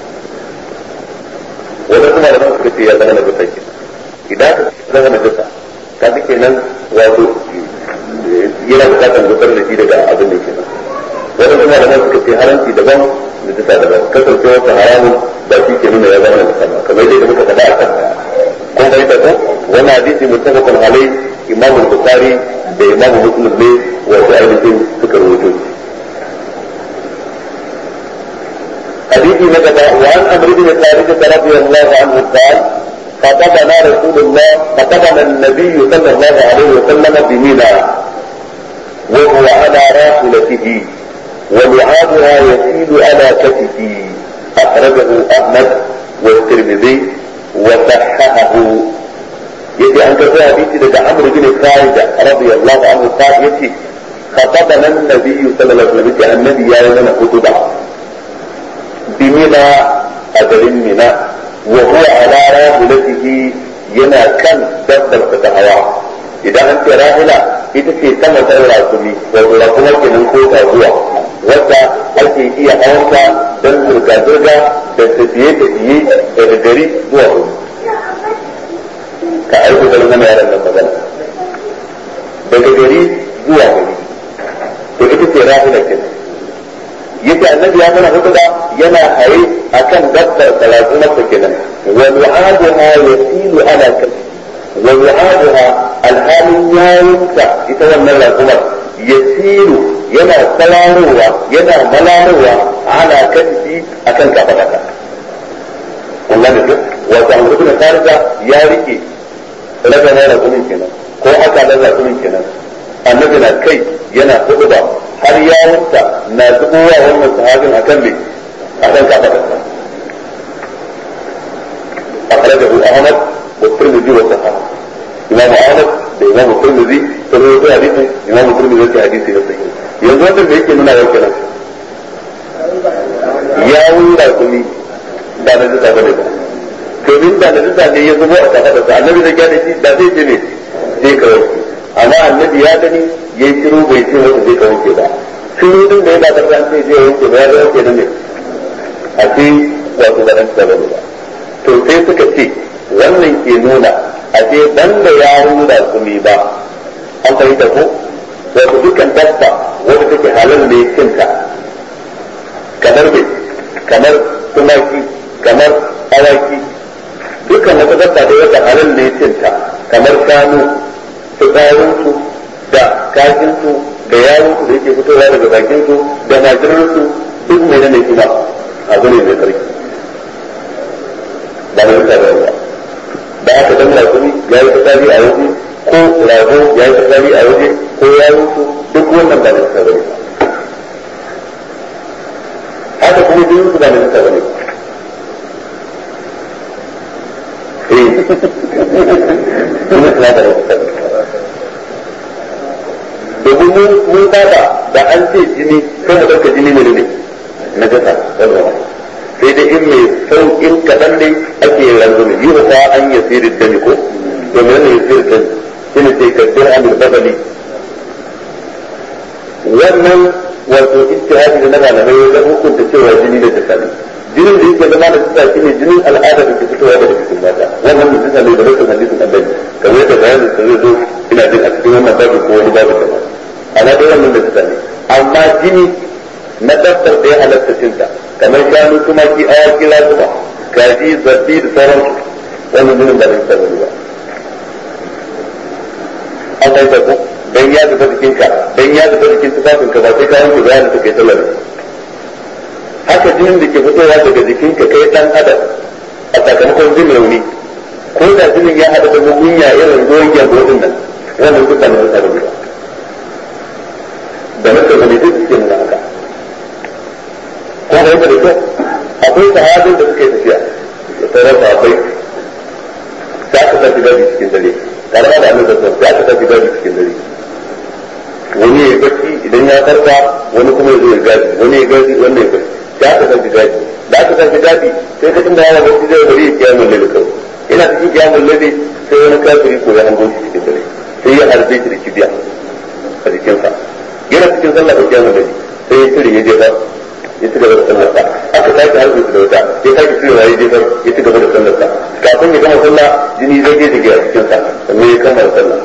wanda kuma da suka ce ya zama na gida kenan idan ka zama na gida ka ji kenan wato yana bukatar gusar da shi daga abin da kenan wanda kuma da suka ce haramci daban da gida daban kasancewar ta haramun ba shi ke nuna ya zama na gida kamar yadda muka faɗa a kan kun bai ta ko wannan hadisi muttafaqun alai imamu bukhari da imamu muslim ne wato ainihin suka rawaito shi hadisi na gaba wa an amr bin thabit radiyallahu anhu qala خطبنا رسول الله خطبنا النبي صلى الله عليه وسلم بمنى وهو على راحلته ولعابها يسيل على كتفه اخرجه احمد والترمذي وصححه يجي أن كفى حديثي لدى عمرو بن خالد رضي الله عنه قال يجي خطبنا النبي صلى الله عليه وسلم يجي النبي يا لنا خطبة بمنى أجل منى وهو على راحلته ينا كان دبر فتحوا إذا أنت راحلة إذا في سنة تأولى سمي وقال لك من خوتا هو wata ake iya hawanka don zirga-zirga da tafiye-tafiye daga gari zuwa wuri ka aiki da zama yaran nan magana daga gari zuwa gari to ita ce rahila kenan yake annabi ya mana hudu yana haye akan dabbar salatu masa kenan wa lu'aduha yasilu ala kafi wa lu'aduha alhalin yawunta ita wannan rakumar yasilu yana salarowa yana malarowa ala kafi akan kafadaka wallahi duk wato an rubuta tarika ya rike daga na rakumin kenan ko aka da rakumin kenan annabi na kai yana huduba har ya wuta na zubowa wannan sahabin akan me akan kafadaka akhrajahu ahmad wa tirmidhi wa sahih imam ahmad da imam tirmidhi sun rawaito hadisin imam tirmidhi da hadisi ne sahih yanzu wannan da yake nuna wa kenan ya wura kuma da na zuba bane ba domin da na zuba ne ya zubo a kafadarsa annabi da ya da shi da zai ce ne zai ka wanke amma annabi ya gani ya yi shiru bai ce wata zai ka wanke ba shiru din da ya ba karɓar sai zai wanke ba ya ga wanke nan ne a ce wato ba dan zuba bane ba to sai suka ce wannan ke nuna a ce dan da ya wura kuma ba an fahimta ko wato dukkan dabba wanda take halal ne cinta kamar me kamar tumaki kamar awaki dukkan wata dabba da wata halal ne cinta kamar shanu fitsarinsu da kashinsu da yawonsu da yake fitowa daga bakinsu da majirarsu duk mai ne kuma abu ne mai sarki ba da wuta da yawa da aka dan rakumi ya yi fitsari a waje ko rago ya yi fitsari a waje ko yawonsu duk wannan ba da wuta ba ne haka kuma jinin su ba da wuta ba ne domin mun saba da an ce jini sai mu ɗauka jini ne na gasa sai da in mai sauƙin kaɗan ne ake ranzumi yi wata an yi sirin dani ko domin ne sirin dani shi ne sai kaddar amir babali wannan wato ijtihadi da na malamai wajen hukunta cewa jini da gasa ne jinin da yake zama da tsaka shine jinin al'ada da ke fitowa daga cikin mata wannan mutum ne da rashin hadisin annabi kamar yadda bayanin sa zai zo ina jin a cikin wannan babu ko wani babu daban ana da wannan da tsaka ne amma jini na dabbar da ya halatta cinta kamar shanu tumaki awaki lazuma kaji zabbi da sauransu wannan jinin ba da tsaka ba an kai ta ko dan ya zuba jikinka dan ya zuba jikin tufafinka ba sai ka wanke bayanin da kai sallar haka jinin da ke fitowa daga jikinka kai dan adam a sakamakon jin rauni ko da jinin ya haɗa da mugunya irin ruwan gyambo din nan wannan duk da na tsara ba da na tsara ne duk suke nuna haka ko da yake da kyau akwai sahabin da suke tafiya da sauran sahabbai za ka tafi gadi cikin dare tare da annabi sallallahu alaihi wasallam za ka tafi gadi cikin dare wani ya bacci idan ya farka wani kuma ya zo ya gadi wani ya gadi wani ya bacci za ka tafi gadi da aka tafi gadi sai ka tunda yawa bacci zai bari ya kiyamun lalle kawai ina cikin kiyamun lalle sai wani kafiri ko ya hango shi cikin dare sai ya harbe shi da kibiya a jikinsa yana cikin sallah da kiyamun lalle sai ya cire ya jefa ya ci gaba da sallarsa aka sake harbe shi da wuta ya sake cirewa ya jefa ya ci gaba da sallarsa kafin ya gama sallah jini zai je jige a cikinsa sannan ya kammala sallah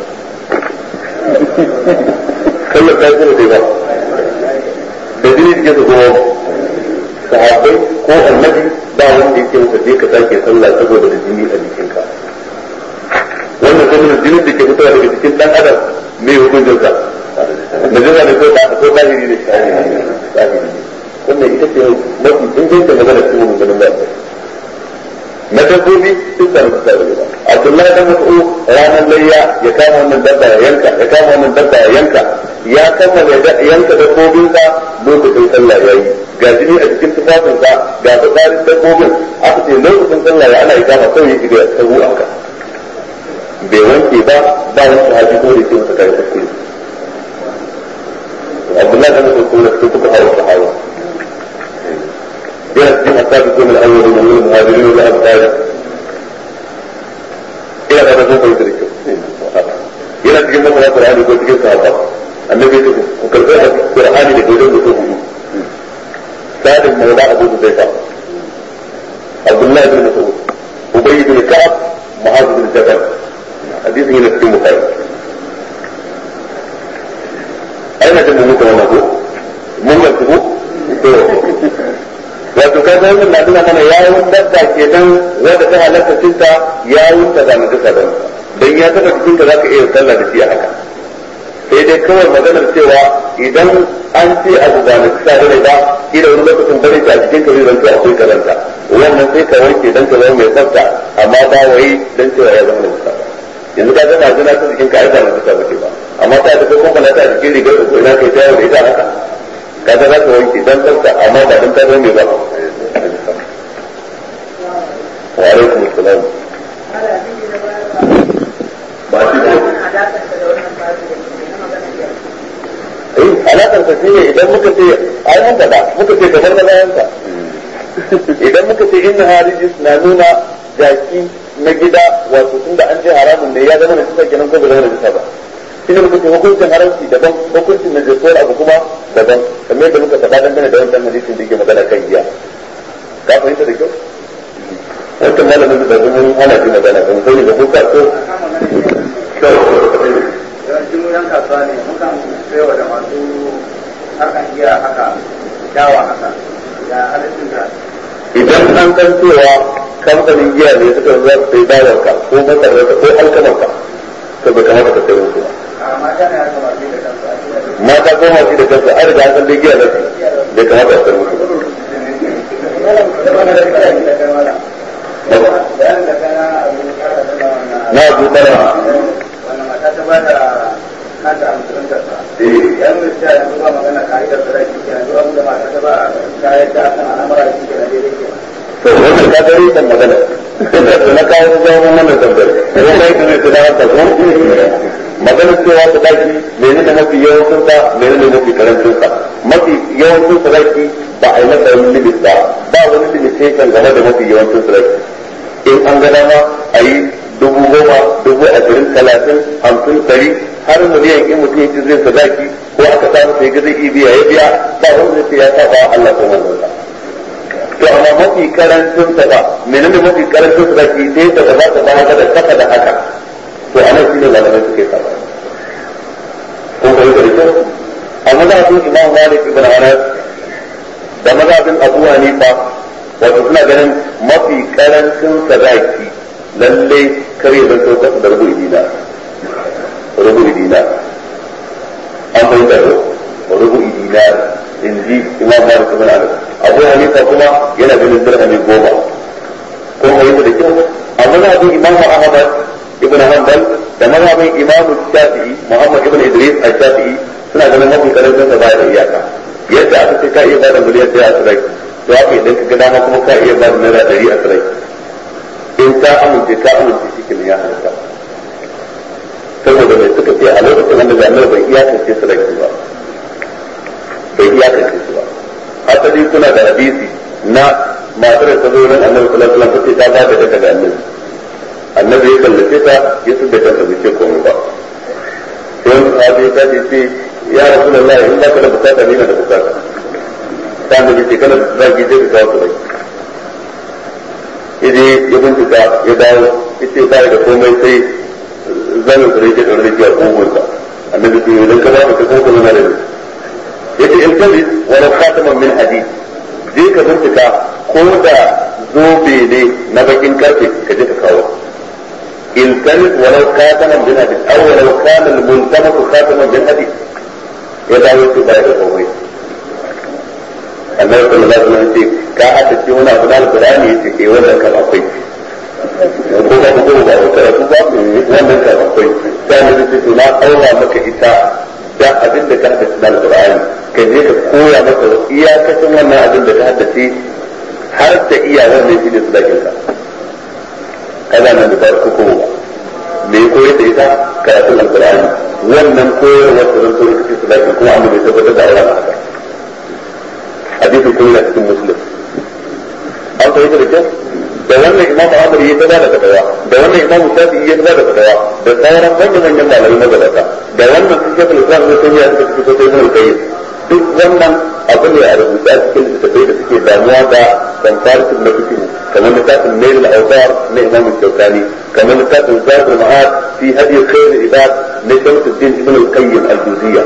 sallar ta ce da ba da jini jike su kuma sahabbai ko annabi ba wanda yake masa je ka sake sallah saboda da jini a jikinka wannan saboda jinin da ke fitowa daga cikin dan adam mai hukuncin sa da jina da ko zahiri ne zahiri wannan ita ce mafi ingancin magana cikin maganganun ba na dabbobi sun samu su sabu ba Abdullahi dan Mas'ud ranar layya ya kama wannan dabba ya yanka ya kama wannan dabba ya yanka ya kammala yanka dabbobinsa lokacin sallah yayi ga jini a cikin tufafinsa ga tsarin dabbobin aka ce lokacin sallah ya ana ikama kawai ya shiga sabu aka bai wanke ba ba wani sahabi ko da ke masa kai kuskure Abdullahi dan Mas'ud da suka hawa sahaba yana cikin asabi ko min awwal min al-muhajirin wa al-ansar ina da zo kai da yana cikin masana Qur'ani ko cikin sahaba annabi ya ce ku karɓi Qur'ani da dole ku ku Sadim Mawla Abu Hudayfa Abdullah ibn Mas'ud Ubay ibn Ka'ab Mu'adh ibn Jabal hadisin yana cikin Bukhari aina da mun kuma ko mun ga ku wato kaga wannan na nuna mana yawun dabba kenan wanda ta halatta cinta yawun ta da najasa da dan ya taba cikin ka zaka iya sallah da shi haka sai dai kawai maganar cewa idan an ce abu ba najasa da ba idan wani lokacin bare ta cikin ka zai zanto akwai karanta wannan sai ka wanke dan ka zama mai tsafta amma ba wai dan cewa ya zama najasa yanzu ka zama jina ta cikin ka ai ba najasa ba ba amma ta da kuma kana ta cikin rigar ko ina kai ta yawo da ita haka kaga za ka wanke dan tsafta amma ba dan ta zama mai ba wa alaikum assalam ba shi ko alaƙar ta shine idan muka ce ai mun gaba muka ce kamar na bayan ka idan muka ce inna harijis na nuna jaki na gida wato tunda an ce haramun ne ya zama na cikin kenan ko ba zama na cikin ba shine muka ce hukuncin haramci daban hukuncin na jasuwar abu kuma daban kamar yadda muka faɗa dangane da wancan hadisin da yake magana kan giya ka fahimta da kyau wancan malamin da zama ana ji magana kan sai da kuka so yawancin yan kasuwa ne mukan sayo da masu harkan giya haka dawa haka ya halittun ka idan an san cewa kamfanin giya ne suka zo su sai dawarka ko masararka ko alkamarka to bai kamata ka sayo su ba mata ne haka masu da kansu mata ko masu da kansu an riga an san dai giya na su bai kamata ka sayo su ba na abu tara ta ba da kanta a musulunta ba yan gaskiya yanzu ba magana ka'idar da rai ke yanzu abin da mata ta ba ta yadda akan al'amura shi ke na daidai ke to wannan ka gari kan magana na kawo zaman wannan tambayar idan kai kuma ta da haka ko magana cewa ta daki menene mafi yawancin sa menene mafi karancin sa mafi yawancin sa daki ba a yi masa wani limit ba ba wani limitation game da mafi yawancin sa daki in an ga dama a yi 10,000, 20,000, 30,000, 50, 100 har miliyan in mutum yake zai sadaki ko aka samu sai ga zai iya biya ya biya ba wanda zai ya saba Allah ko manzon sa to amma mafi karancin sa ba menene mafi karancin sadaki sai da ba za ta ba da kafa da haka to anan shine malamai suke saba ko bai da kyau amma da sun Imam Malik ibn Anas da mazhabin Abu Hanifa wato suna ganin mafi karancin sadaki lalle kare zan so kasa da rubu'i dinar an bai da rubu'i dinar in ji Imam Malik ibn Anas Abu Hanifa kuma yana ganin dirhami 10 ko mai da kyau amma da Imam Ahmad ibn Hanbal da mazhabin Imam Shafi'i Muhammad ibn Idris al-Shafi'i suna ganin mafi karancin sa baya da iyaka yadda aka ce ka iya bada miliyan 1 a sarki to haka idan ka ga dama kuma ka iya bada naira 100 a sarki in ka amince shi ke ya halatta saboda mai suka ce a lokacin annabi annabi bai iyakance su laifi ba asali suna da hadisi na matar ta zo nan annabi sallallahu alaihi wasallam ta ba da daga annabi ya kallace ta ya su da kanta bai ce komai ba sai wani sahabi ta ce ya rasulullahi in baka da bukata ni na da bukata ta annabi ce kana da zaki zai ka kawo bai idan ya bincika ya dawo yace ba da komai sai zan su rike da rike a kogonsa annabi ce idan ka ba ka kogon na da yace iltamis walau khataman min hadid je ka bincika ko da zobe ne na bakin karfe ka je ka kawo iltamis walau khataman min hadid aw walau kana al-multamas khataman min hadid ya dawo su bai da komai annabi sallallahu alaihi wasallam ce ka hada ce wani abu na alqur'ani yace ke wannan kan akwai ko ba ko ba karatu ba wannan kan akwai sai ne ce na aura maka ita da abin da ka haddace na alqur'ani ka je ka koya maka iyakacin wannan abin da ka haddace har da iya wannan shi da sadakin ka kaza nan da ba ku ko me koyar da ita karatun alqur'ani wannan koyarwar da zan koyi cikin sadakin kuma an bai tabbatar da aure haka hadisin kuma na cikin muslim an koyi da kyau da wannan imamu Ahmad ya tada da fatawa da wannan imamu Shafi'i ya tada da fatawa da sauran manyan malamai magabata da wannan sun shafi Islam ne sun yi a cikin sosai mun kai duk wannan abu ne a rubuta cikin littattafai da suke damuwa da tantarikul na fikihu kamar littafin Nail al-Awtar na Imam Shawkani kamar littafin Zadul Ma'ad fi hadi khair al-ibad na Shamsuddin Ibn al-Qayyim al-Juziyya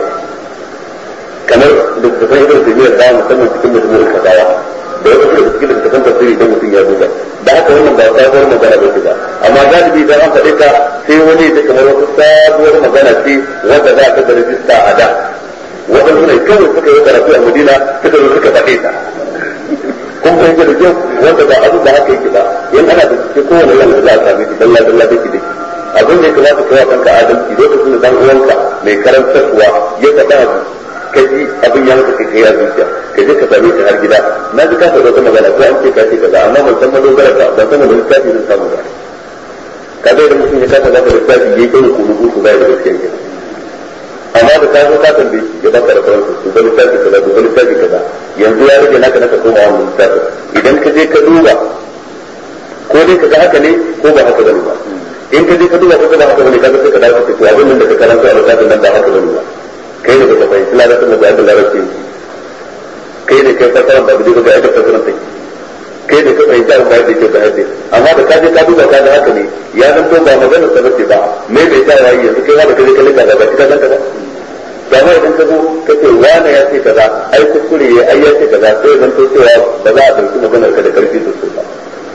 kamar littattafai Ibn Taymiyyah da musamman cikin Majmu'ul Fatawa da wasu da cikin littattafan tafsiri da mutum ya duba da haka wannan ba sabuwar magana ba ce ba amma galibi idan an faɗi ka sai wani ya kamar wata sabuwar magana ce wanda za ka da rajista a da waɗansu ne kawai suka yi karatu a Madina suka zo suka faɗe ta kun fahimta da kyau wanda ba abin da haka yake ba in ana da cikin kowane yanzu za a same shi dalla dalla dake dake abin da ya kamata kai wa kanka adalci lokacin da dan uwanka mai karantarwa ya faɗa abu kaji abin ya maka kai ya zuciya ka je ka same shi har gida na ji ka faɗa wata magana ko an ce ka ce kaza amma ban san madogara ka ban san wani littafi zan samu ba ka zai da mutum ya kasa zaka littafi ya kai kunu ku bai da gaskiya kenan amma da ka zo ka tambaye shi ya baka da kawai su da littafi kaza da littafi kaza yanzu ya rage naka koma wannan littafi idan ka je ka duba ko dai ka ga haka ne ko ba haka bane ba in ka je ka duba ko ba haka bane kaga sai ka dawo ka ce abin da ka karanta a littafin nan ba haka bane ba kai da ka fahimci larabcin da bayan da larabcin kai da kai fasara ba da ga yadda fasara take kai da ka fahimci abin da yake da hadisi amma da ka je ka duba ka ga haka ne ya zan to ba magana ta bace ba me bai ta yayi yanzu kai ma da kaje ka lika da ba ka san kaza amma idan ka zo ka ce wani ya ce kaza ai kuskure ya ai ya ce kaza sai zan to cewa ba za a dauki maganar ka da karfi sosai ba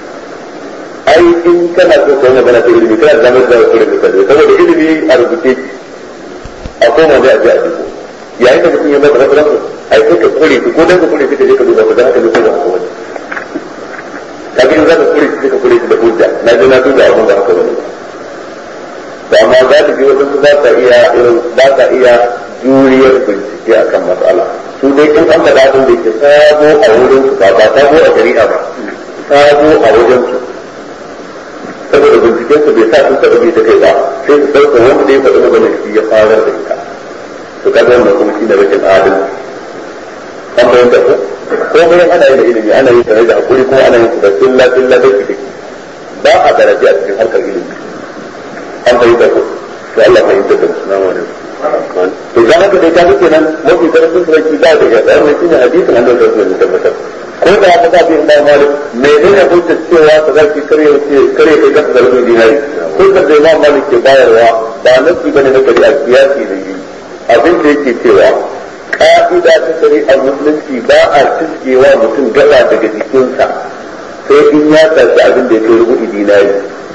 ai in kana so ka magana ta ilimi kana da damar da ilimi ka saboda ilimi a rubuce a koma zai a ji a dubo yayin da mutum ya bada reference ai sai ka kure ko dan ka kure ka je ka duba ka haka ne ko ba haka bane kaga in za ka kure ka kure da hujja na ji na duba abin da haka bane ba amma za ta ji wasu ba ta iya irin ba ta iya juriyar bincike akan matsala su dai in an faɗa abin da yake sabo a wurin su ba sabo a shari'a ba sabo a wajen su saboda binciken su bai sa sun taɓa bi ta kai ba sai su ɗauka wanda ya faɗi maganar shi ya fara da ita to kaga wannan kuma shi ne rashin adalci an bayyana ko bayan ana yin ilimi ana yin tare da hakuri ko ana yin da filla da kike ba a daraja a cikin harkar ilimi an bayyana ko to Allah ya yi da sunan wani to dan haka dai kaga kenan mafi karfin sarki da ya tsaya ne shine hadisin Allah da ya tabbatar ko da aka ga bin Imam Malik menene hujja cewa ta zaki kare kai ga da rubuci dinari ko da Imam Malik ke bayarwa ba nasu bane na kariya kiyasi ne abin da yake cewa ka'ida ta shari'ar musulunci ba a tiskewa mutum gaba daga jikinsa sai in ya tafi abin da yake rubuci dinari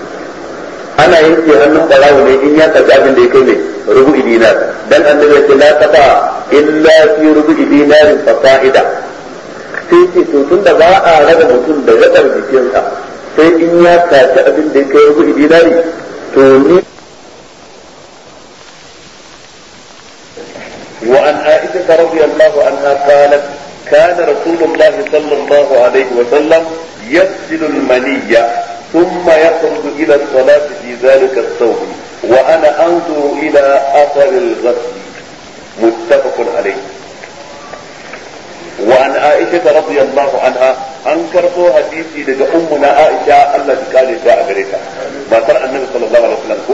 ana yanke hannun barawo ne in ya tafi abin da yake ne rubuci dinar dan annabi ya ce la tafa illa fi rubuci dinarin fasa'ida sai ce to tunda ba a raba mutum da gabar jikinsa sai in ya tafi abin da yake rubuci dinari to ni وعن عائشة رضي الله عنها قالت كان رسول الله صلى الله عليه وسلم يغسل المني ثم يخرج إلى الصلاة في ذلك الثوب وأنا أنظر إلى أثر الغسل متفق عليه. وعن عائشة رضي الله عنها أنكرت حديثي لدى أمنا عائشة التي قالت جاء بريكا ما ترى النبي صلى الله عليه وسلم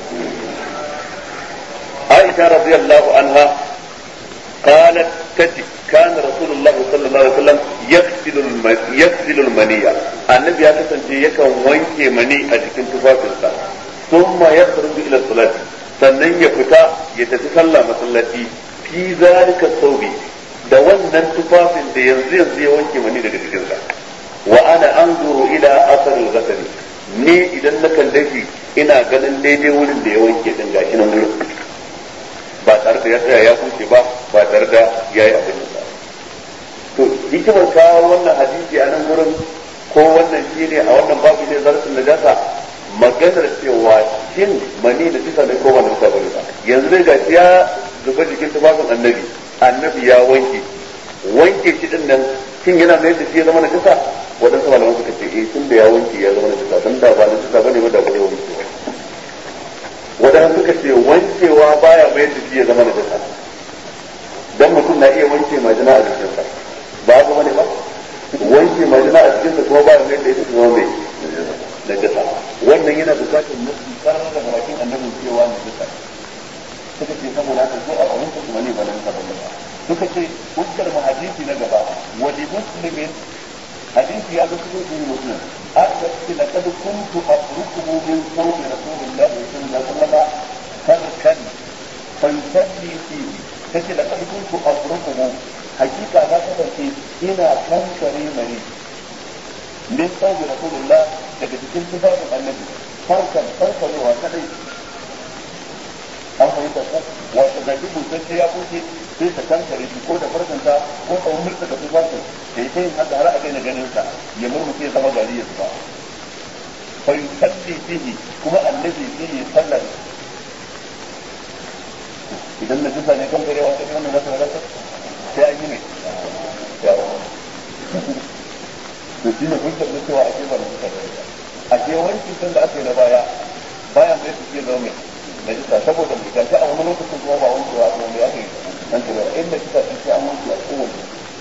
عائشة رضي الله عنها قالت تجد كان رسول الله صلى الله عليه وسلم يغسل المنية النبي يكسنجي يكن wanke mani a cikin tufafinsa thumma yakhruju ila salati sannan ya fita ya tafi sallah masallaci fi zalika thawbi da wannan tufafin da yanzu ya wanke mani daga cikinsa wa ana anzuru ila athar al-ghasl ni idan na kalle shi ina ganin daidai wurin da ya wanke din gashi nan wurin ba tare da ya tsaya ya kuce ba tare da ya yi abin da to hikimar kawo wannan hadisi a nan wurin ko wannan shi ne a wannan babu ne zarfin najasa maganar cewa shin mani da tisa ne ko ba najasa bane ba yanzu dai gashi ya zuba jikin tufafin annabi ya wanke shi din nan shin yana mai da shi ya zama najasa wadansu malaman suka ce tun da ya wanke ya zama najasa dan da ba najasa bane ba da ba zai wanke wadanda suka ce wankewa baya mai da shi ya zama najasa dan mutum na iya wanke majina a jikinsa ba ga wani ba wanke majina a jikinsa kuma baya mai da ita kuma mai najasa wannan yana bukatar nasu karar da bakin annabin cewa najasa suka ce saboda haka ko a fahimta kuma ne ba nan sabon ba suka ce hujjar mu hadisi na gaba wa li muslimin hadisi ya ga cikin muslim aka ce laqad kuntu afrukuhu min sawmi rasulillahi sallallahu alaihi wasallam farkan fa yusalli fihi kace laqad kuntu afrukuhu hakika na kasance ina kankare mani min sawmi rasulillah daga cikin tufafin annabi farkarewa kadai an fahimta ko wato da duk sai ya kuce sai ta kankare shi ko da farkanta ko ta umurta da tufafin sai sai haka har a daina ganin sa ya murmuke zama gari ya zuba fa yusalli fihi kuma annabi fihi sallar idan na dusa ne kankarewa ta wannan wata rasa sai an yi ne to shi ne hujjar da cewa ake ba da suka a ke wankin sun da aka yi na baya bayan mai su ke zama na jisa saboda mai gashi a wani lokacin kuma ba wankewa a wani ya kai an ce ba inda kisa sun ce an wanke a kowane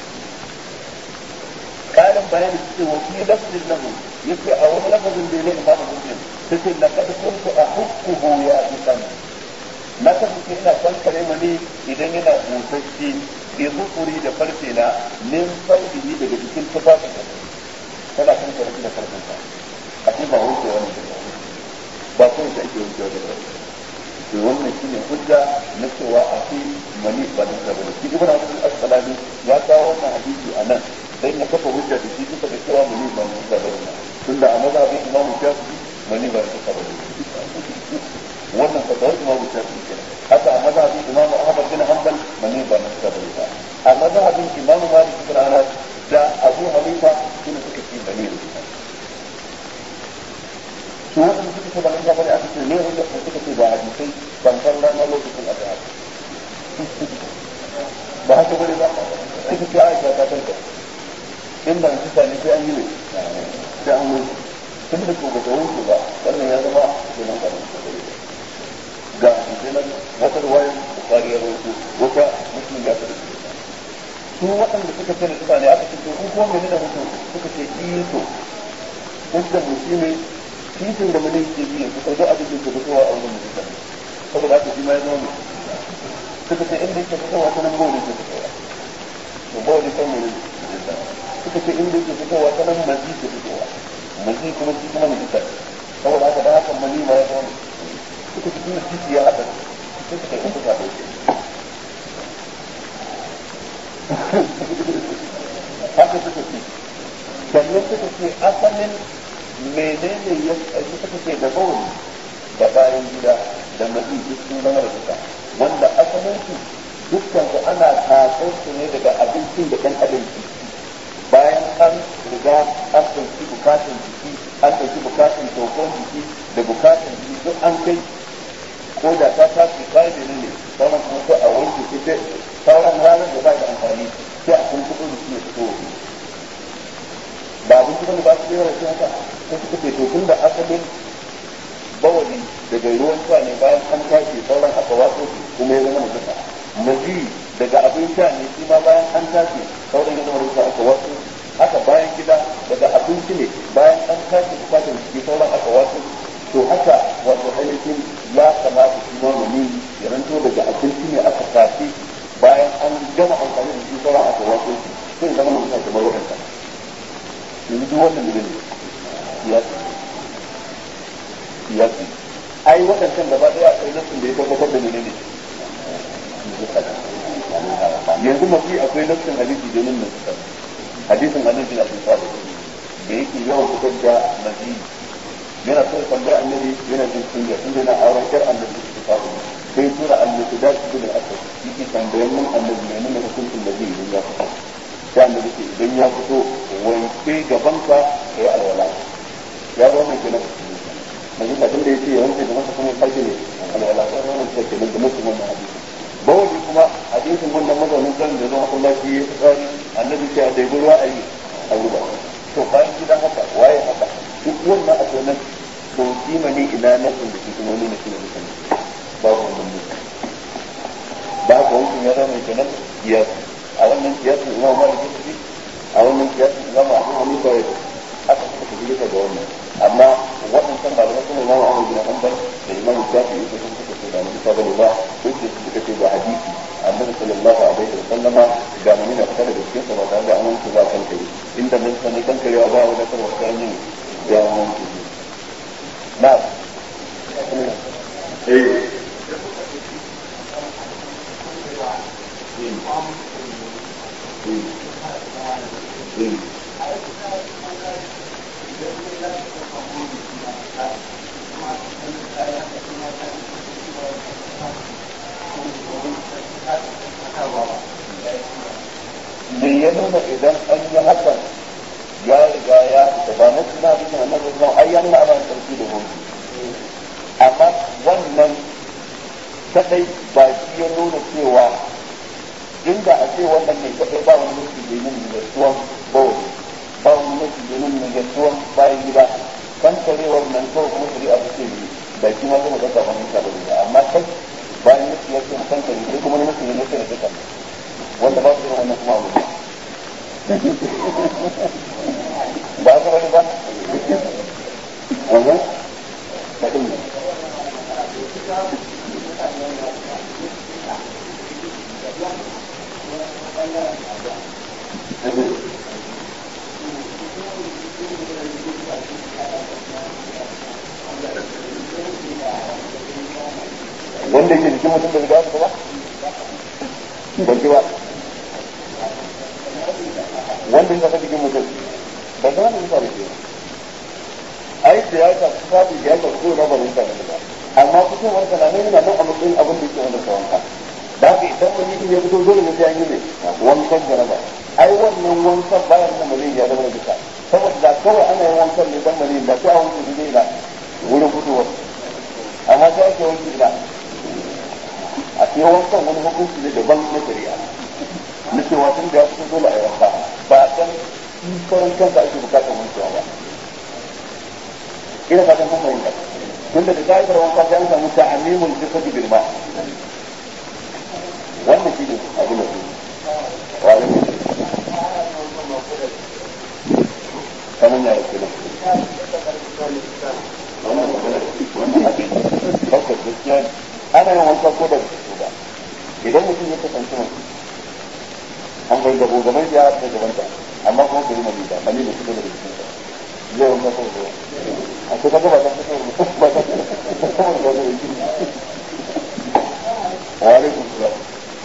karin bayani su ce wasu lafazin lahu ya ce a wani lafazin da ya ne imamu muslim ta ce na kada kuntu a hukkuhu ya bisan na kasance ina kwankare mani idan yana busasshe bi zukuri da farce na min saudihi daga jikin tufafin da tana kankare da farcen sa a ce ba wuce wani ba ko da ake wuce wani to wannan shine hujja na cewa a ce mani ba da sabon shi ibn Abdul Asqalani ya kawo wannan hadisi a nan dan ya kafa hujja da shi kuka da cewa mani ba da sabon tunda a mazhabin Imam Shafi'i mani ba da sabon wannan fatawar Imam Shafi'i kenan haka a mazhabin Imam Ahmad bin Hanbal mani ba da sabon a mazhabin Imam Malik bin Anas da Abu Hanifa suna suka ce mani su waɗanda suka ce ba nan gaba ne aka ce ne wanda suka ce ba hadisai ban san ranar lokacin a jihar ba haka bane ba suka ce aisha ta tarka in ba su sani sai an yi ne sai an wuce tun da ko ba ta wuce ba wannan ya zama kenan ba ga hadisai nan wata ruwayar bukari ya rawaito wata muslim ya ta su waɗanda suka ce da suka ne aka ce ko kuma mai da mutum suka ce to hujjar mutum ne titin da mun yake biyan su kai da abin da ke fitowa a wurin mutum saboda haka shi ma ya zama ne suka ce inda yake fitowa ta nan bawli ke fitowa to bawli kan ne suka ce inda yake fitowa ta nan mazi ke fitowa mazi kuma shi kuma mutum saboda haka da haka mani ma ya zama suka ce tunda titi ya haɗa sai suka yi suka ɗauke haka suka ce sannan suka ce asalin menene ya suka ce da bawani da bayan gida da mazi duk sun zama da suka wanda asalin su dukkan su ana tatsar su ne daga abincin da ɗan adam ke bayan an riga an ɗauki bukatun jiki an ɗauki bukatun tokon jiki da bukatun jiki duk an kai ko da ta tafi kayan ne sauran kuma sai a wanke shi sai sauran ranar da ba da amfani sai a kun kuɗo da shi ya fito ba abinci bane ba su yawa da shi haka sai suka ce to tun da asalin bawali daga ruwan sha ne bayan an tashi sauran aka watsa kuma ya zama mutunta mazi daga abin sha ne shi ma bayan an tashi sauran ya zama mutunta aka watsa haka bayan gida daga abinci ne bayan an tashi bukatar ciki sauran aka watsa to haka wato ainihin ya kamata shi ma mani ya ranto daga abinci ne aka tashi bayan an gama amfani da shi sauran aka watsa sai zama mutunta kamar wadanda yanzu duk wannan ne siyasi ai waɗancan gaba ɗaya akwai nassin da ya tabbatar da menene yanzu mafi akwai nassin hadisi da nan nassin hadisin annabi bin Abi Talib da yake yawan fitar da nabi yana so tambaya annabi yana jin kunya tunda yana auren kar annabi sai tura al-Miqdad bin al-Asad yake tambayar mun annabi ne nuna hukuncin nabi idan ya fito sai annabi ce idan ya fito wanke gabanka kai alwala ya zo mai kenan mai ka tunda yace wanke gabanka kuma farki ne alwala sai wannan ce kenan da mutum wannan hadisi bawali kuma hadisin wannan mazaunin kan da zuwa Allah shi ya tsari annabi ce da gurwa ayi a ruba to bayan gidan haka waye haka duk wannan a sunan to kima ne ina nasin da kuma nuna shi ne mutum babu wannan mutum ba ko wannan ya zama kenan kiyasi a wannan kiyasi Imam Malik ne a wannan kiyasi Imam Abu Hanifa ya aka suka tafi da wannan amma waɗannan malamai kuma Imam Ahmad bin Hanbal da Imam Shafi'i da suka ce da mun saba ba duk da suka ce da hadisi Annabi sallallahu alaihi wasallam da mun da fara da cikin sa ba tare da an ba kan kai inda mun sani kan kai ba wanda kan wata ne ya mun na me ya nuna idan an yi hakan ya riga ya da ba mutu na bikin annabi sallallahu alaihi wasallam ayyan na sarki da hoji amma wannan kadai ba shi ya nuna cewa inda a ce wannan ne kadai ba wani mutu da yin da tuwon bawai ba wani mutu da yin da tuwon bayan gida kan karewar nan kawai kuma shari'a ta ce da shi ma zama zaka ban mutu da amma kai bayan mutu ya ce kan kare sai kuma mutu ne sai da duka wanda ba su wannan kuma abu ba ka bari ba wannan kadin ne wanda yake jikin mutum da riga su ba ba ki ba wanda yake jikin mutum ba za mu fara ki ai da ya ka sabu ya ka ko na barin ka ba amma fitowar ka ne yana nan a matsayin abin da yake wanda sawanka da haka idan mun yi ya fito dole ne sai an yi ne wankan jaraba ai wannan wankan bayan da mulki ya zama duka saboda da kawai ana yin wankan ne dan mulki da sai a wanke shi da wurin fitowar amma sai ake wanke da a ce wankan wani hukunci ne daban na shari'a na cewa tun da ya fito dole a yi wanka ba a san karan kanka ake bukatar wankewa ba ina fatan kun fahimta tun da ka'idar wanka sai an samu ta'amimul jasadi bil ma wannan shi ne abin da wa alaikum kaman ya yake nan wannan gaskiya ana yin wanka ko da ba idan mutum ya kasance mutum an bai gabo gaban ya da gaban ta amma kuma bai mali da mali da fito da jikin sa zai wanka ko da a ko kaga ba ta fito ba ta wa alaikum salam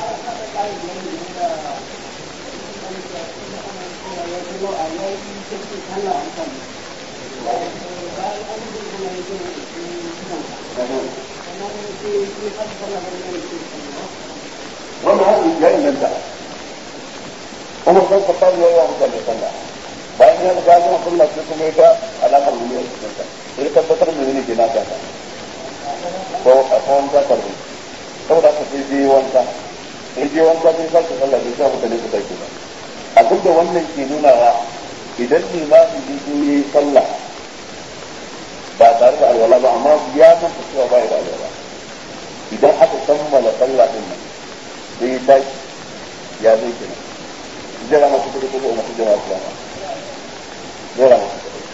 wannan hadin ya inganta Umar bin Khattab ya yi mutane sallah bayan ya ga gama sallah sai kuma ya ga alamar wuri a cikin sa sai tabbatar da ne ke na ta ko a tsawon zakar ne saboda haka sai je wanka sai sake sallah sai sa mutane su sake ba abin da wannan ke nunawa idan limamin ya yi sallah ba amma ya san cewa ba ya da alwala idan aka kammala sallah din nan sai ya tashi ya zai kenan zai rama su kudu ko masu jama'a su rama zai rama su kudu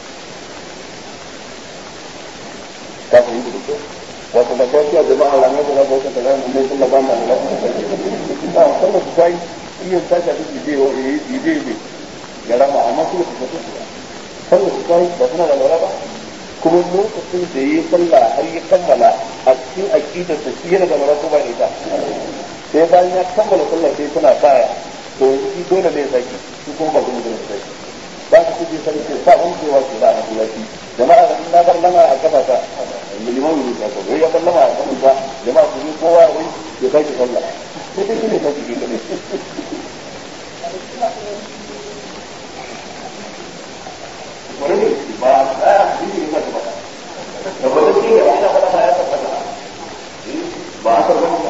ka fahimta da kyau wato da kawai jama'a rama su rama wasu kaza ne sun da banda da lafiya ba sallah su sai iya tashi a cikin ide ya rama amma su da su fito sallah su sai ba suna da lura ba kuma lokacin da yi sallah har ya kammala a cikin aqidar ta shi yana da lura ko ba ita sai bayan ya kammala sallah sai suna baya to shi dole ne ya saki shi kuma ba zai da saki ba ka kuje sai ce ba wani cewa ke da alhaji jama'a da na bar lama a kafa ta liman ne ta ko ya bar lama a kafa ta jama'a ku kowa wai ya saki sallah sai dai ne saki ke ne ba a yi ne ba da ba da shi ne ana fara ya tabbata ba a san ba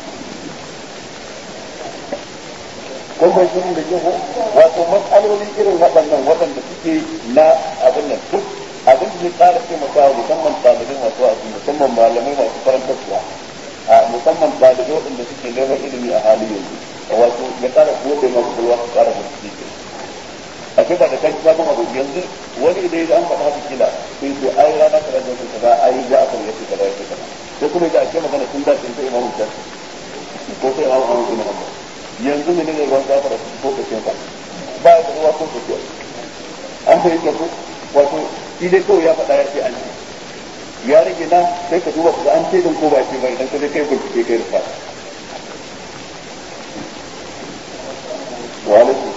kun bai sun da jiho wato matsalolin irin waɗannan waɗanda suke na abin nan duk abin da zai ƙara taimakawa musamman ɗalibai masu wasu musamman malamai masu karantarwa a musamman ɗalibai waɗanda suke neman ilimi a halin yanzu wato ya ƙara bude masu kulwa su ƙara bincike a ce ba da kai sabon abu yanzu wani idan ya an faɗa haka kila sai ce ai rana kaza da kaza ai ya aka yi kaza ya kaza sai kuma da ake magana sun dace sai imamu ta ko sai imamu Ahmad bin Hanbal yanzu ne ne ruwan gafara ko kacin sa ba ya ruwa ko kacin an fahimta ko wato shi dai kawai ya faɗa ya ce an ce ya rage na sai ka duba ka an ce din ko ba ce ba idan ka je kai bincike kai rufa wa alaikum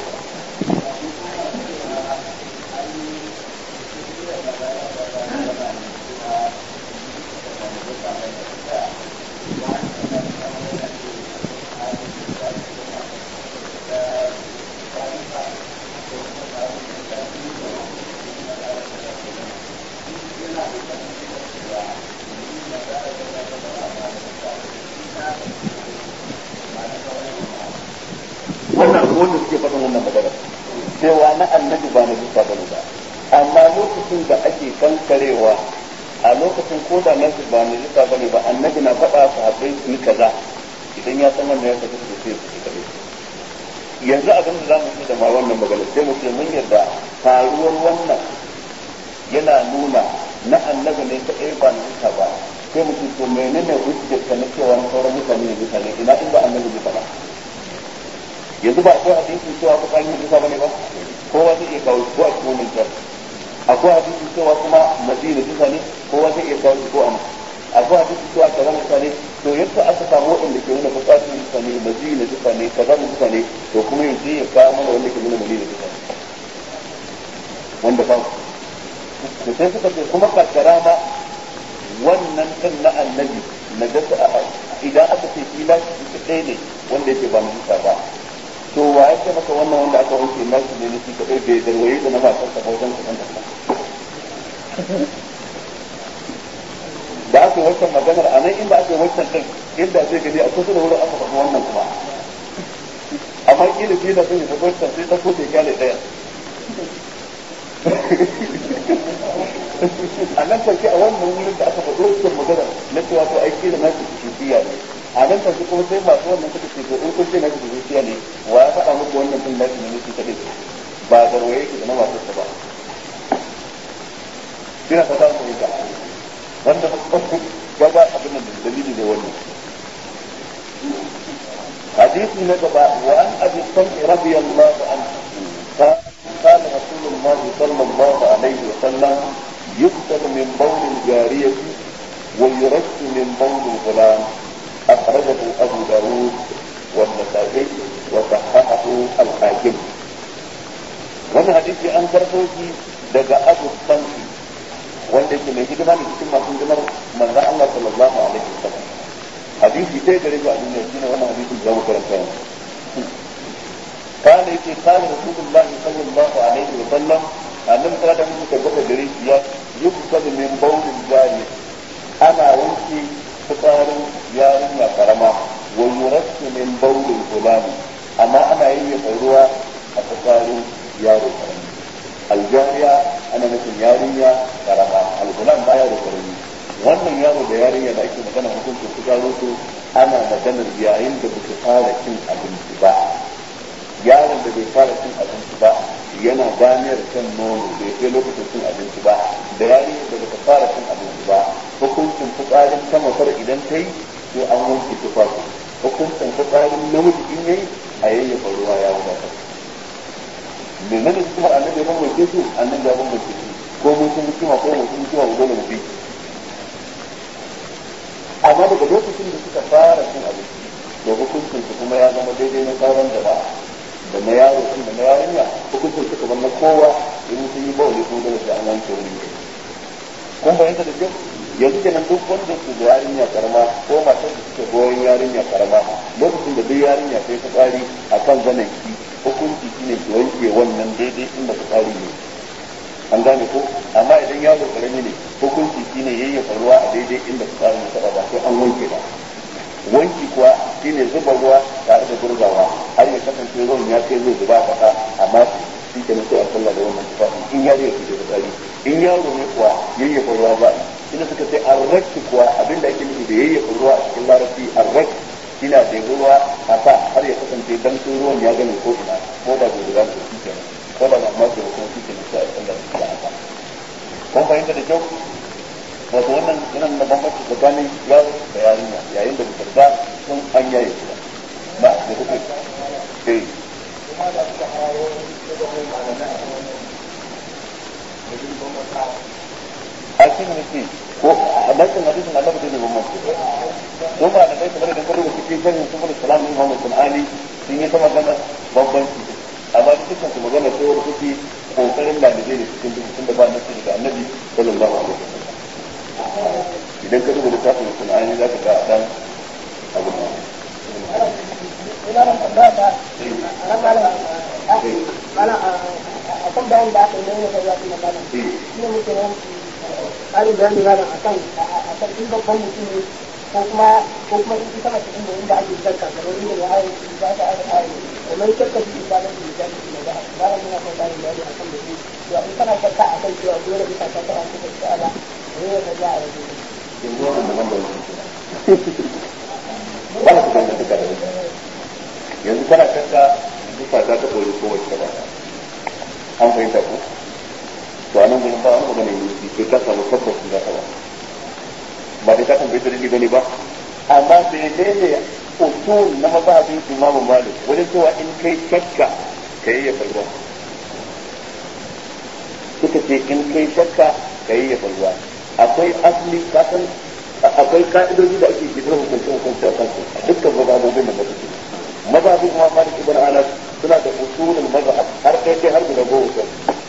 wanda suke faɗin wannan magana cewa na annabi ba na zuka bane ba amma lokacin da ake kankarewa a lokacin ko da nasu ba na zuka bane ba annabi na faɗa su haɗai su yi kaza idan ya san wannan ya tafi su sai su kaɗai yanzu abin da za mu ci da ma wannan magana sai mu ce mun yarda faruwar wannan yana nuna na annabi ne kaɗai ba na zuka ba sai mu ce to menene hujjar ka na cewa sauran mutane ne mutane ina inda annabi ya faɗa yanzu ba akwai hadisin cewa ko kan yi bane ba kowa zai iya kawo ko a cikin mintar akwai hadisin cewa kuma madina duka ne kowa zai iya kawo ko a akwai hadisin cewa kaza mutane to yadda aka samu waɗanda ke nuna bukatun mutane madina duka ne kaza mutane to kuma yanzu ya kawo mana wanda ke nuna madina duka ne wanda ba to sai suka ce kuma kakkara ma wannan kan na annabi na gasa idan aka ce kila shi ɗaya ne wanda yake ba mu ba to wa ya ce maka wannan wanda aka wanke nasu ne nufi kaɗai bai garwaye da na matar sa wajen kuɗin da aka yi wancan maganar a nan inda aka yi wancan ɗin inda zai gani a kusa da wurin aka faɗi wannan kuma amma kila kila sun yi ta wancan sai ta kusa kyale ɗaya a nan take a wannan wurin da aka faɗi wancan maganar na cewa to ai kila nasu shukiya ne a nan take kuma sai masu wannan suka ce to in kun ce nasu shukiya ne wa ya faɗa muku wannan din nasu ne su kaɗai ba garwaye ke da na masu ba ina fata mu yi wanda gaba abin da dalili da wannan hadisi na gaba wa an abi sami radiyallahu anhu قال رسول الله صلى الله عليه وسلم يقتل من بول الجارية ويرش من بول الغلام أخرجه أبو داود والنسائي وصححه الحاكم. وانا حديثي أنكر فوجي دقى أبو الصنفي wanda yake mai hidima ne cikin masu hidimar manzon Allah sallallahu alaihi wasallam hadisi sai gare shi a duniya shine wannan hadisin da zamu karanta yanzu kana yake kana Rasulullah sallallahu alaihi wasallam annabi sallallahu alaihi wasallam tabbata gare shi ya yuktab min bawlin jari ana wanke fitsarin yarinya karama wa yurassu min bawlin gulam amma ana yin ruwa a fitsarin yaro karami aljariya ana nufin yarinya karama algulam baya da karami wannan yaro da yarinya da ake magana hukuncin su gano su ana maganar yayin da ba su fara cin abinci ba. Yaron da bai fara cin abinci ba yana ganiyar kan nono bai kai lokacin cin abinci ba, da yarinya da bata fara cin abinci ba hukuncin fitsarin ta matar idan ta yi sai an wanke tufafi, hukuncin fitsarin namiji in yayi a yayyafa ruwa ya wadatar. menene kuma annabi ya bambance su, annabi ya bambance su ko mun sun mutuwa ko mun sun mutuwa dole mu bi. Amma daga lokacin da suka fara cin abinci to hukuncin su kuma ya zama daidai na sauran jama'a da na yaro din da na yarinya, hukuncin su kamar na kowa in sun yi bawali ko dole sai an wanke wuri. Kun bayyana da kyau yanzu kenan duk wanda su da yarinya karama ko matar da suke goyon yarinya karama lokacin da duk yarinya sai ta tsari akan zanen ki hukunci shine ki wanke wannan daidai inda ta tsari ne. An gane ko amma idan yaro karami ne hukunci shine yayyafa ruwa a daidai inda ta tsari ne ba sai an wanke ba. Wanki kuwa shine zuba ruwa tare da gurgawa har ya kasance ruwan ya kai zai zuba kasa amma shi ke sai a sallah da wannan tufafi in yaro ya fito da tsari. In yaro ne kuwa yayyafa ruwa ba ina suka ce arrakki kuwa abinda ake nufi da yayyafa ruwa a cikin larabci arrakki shine da ruwa a sa har ya kasance dan ruwan ya gane ko ina ko da bai zuba da shi kenan ko da amma da kuma shi kenan sai a sallah da haka. Kun fahimta da kyau wato wannan yana da bambanci tsakanin yaro da yarinya yayin da mutum da sun an yaye su ba da kuke eh a cikin ne ko a bakin hadisin Allah da bambanci ko ba da kai kamar da karo cikin sanin sunan salamu Muhammad sallallahu sun yi ta magana bambanci amma dukkan su magana sai wanda kuke kokarin dalibai ne cikin dukkan da ba nasu daga Annabi sallallahu alaihi wasallam. Idan ka duba littafin Qur'ani za ka ga dan abu ne. akan bayan da aka yi da ya kuma malam shi ne muke nan ƙarin bayani malam akan in babban mutum ne ko kuma in kana cikin da inda ake zarka kamar inda ya ayi za ta aka ayi kamar shakka shi ba da shi da da ba muna son ƙarin bayani akan da shi to in kana shakka akan cewa dole bisa ta fara ta tsara ne ya ga ya yi yanzu wannan da bambanci ba ka ganda da kai yanzu kana shakka bisa ta ta koyi ko wacce ba an fahimta ko to anan gurin ba an ga ne sai ka samu tabbacin da ka ba da ka tambaye dalili bane ba amma menene usul na mazhabin Imam Malik wajen cewa in kai shakka kai ya farwa suka ce in kai shakka kai ya farwa akwai asli kasan akwai ka'idoji da ake gidan hukunci a kansu a dukkan mazhabobin da muke mazhabin Imam Malik ibn Anas suna da usulul mazhab har kai har guda goma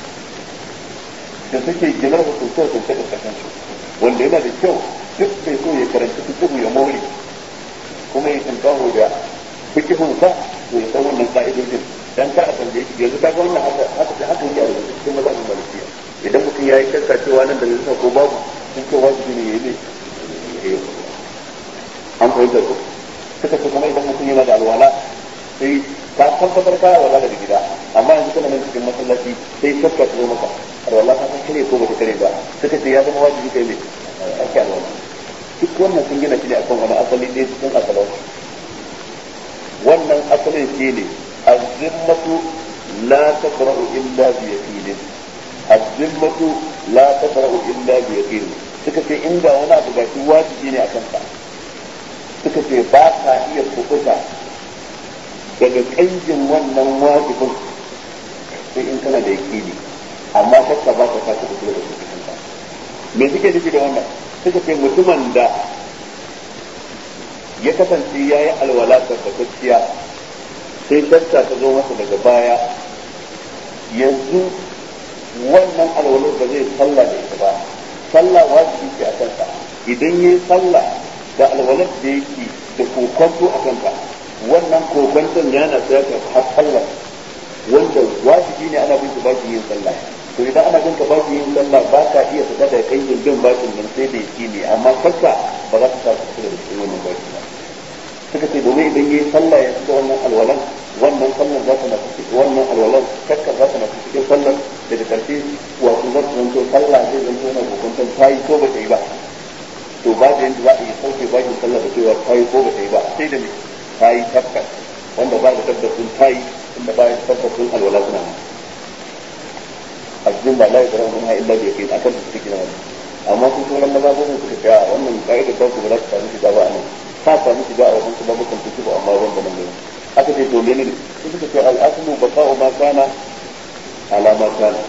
da suke gidan hukunci da kansu wanda yana da kyau duk mai so ya karanci fikihu ya more kuma ya tantaho da fikihun sa to ya san wannan ka'idojin dan ka a tambaye shi yanzu kaga wannan haka yake a cikin mazhabin malikiya idan mutum yayi shakka cewa nan da zai ko babu sun ce wajibi ne yayi ne an fahimta ko suka ce kuma idan mutum yana da alwala sai ka tabbatar ka alwala daga gida amma yanzu kana nan cikin masallaci sai shakka ta zo maka alwala ka san kare ko ba ta kare ba suka ce ya zama wajibi kai ne ake alwala duk wannan sun gina shi ne akan wani asali ne cikin asalan wannan asalin shi ne azzimmatu la taqra'u illa bi yaqinin azzimmatu la taqra'u illa bi yaqinin suka ce inda wani abu ga shi wajibi ne akan ka suka ce ba ka iya kubuta daga kanjin wannan wajibin sai in kana da yaqini amma shakka ba ka ta kubuta da shi me suke nufi da wannan suka ce mutumin da ya kasance ya yi alwala tabbatacciya sai shakka ta zo masa daga baya yanzu wannan alwalar ba zai sallah da ita ba sallah wajibi ce a kansa idan ya yi sallah da alwalar da yake da kokonto a kanka wannan kokonton yana sai ka har sallah wanda wajibi ne ana bin shi baki yin sallah to idan ana jin ka ba yin sallah ba ka iya fita da kai yin bin bashin nan sai da yake ne amma shakka ba za ka sa ka fita da cikin wannan bashi ba suka ce domin idan yayi sallah ya fita wannan alwalan wannan sallar za ta na cikin wannan alwalan shakka za ta na cikin sallar daga karshe wato za ta zanto sallah zai zanto na hukuntar ta yi ko ba ta yi ba sai da ne ta yi tabbas wanda ba da tabbacin ta yi inda ba da tabbacin alwala suna nan a cikin ba lai da mun ha illa da yake akan su cikin wani amma sun sauran mazhabin suka ce wannan ka'idar ta su ba za ta samu shiga ba a nan ta samu shiga a wajen kuma mukan fiki ba amma wanda nan ne aka ce to menene suka ce al-aslu baqa'u ma kana ala ma kana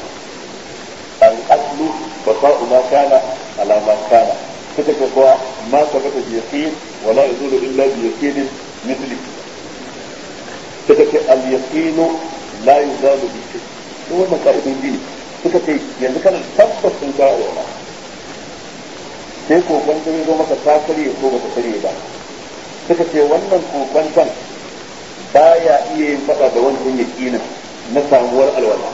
al-aslu baqa'u ma kana ala ma kana suka ce kuwa ma sabata bi yaqin wa la yazulu illa bi yaqin mithli suka ce al-yaqin la yuzalu bi shakk to wannan ka'idoji ne suka ce yanzu kana tabbas sun ga wannan sai kokon ta zo maka ta karye ko ba ta karye ba suka ce wannan kokon kan baya iya yin fada da wancan yaqinin na samuwar alwala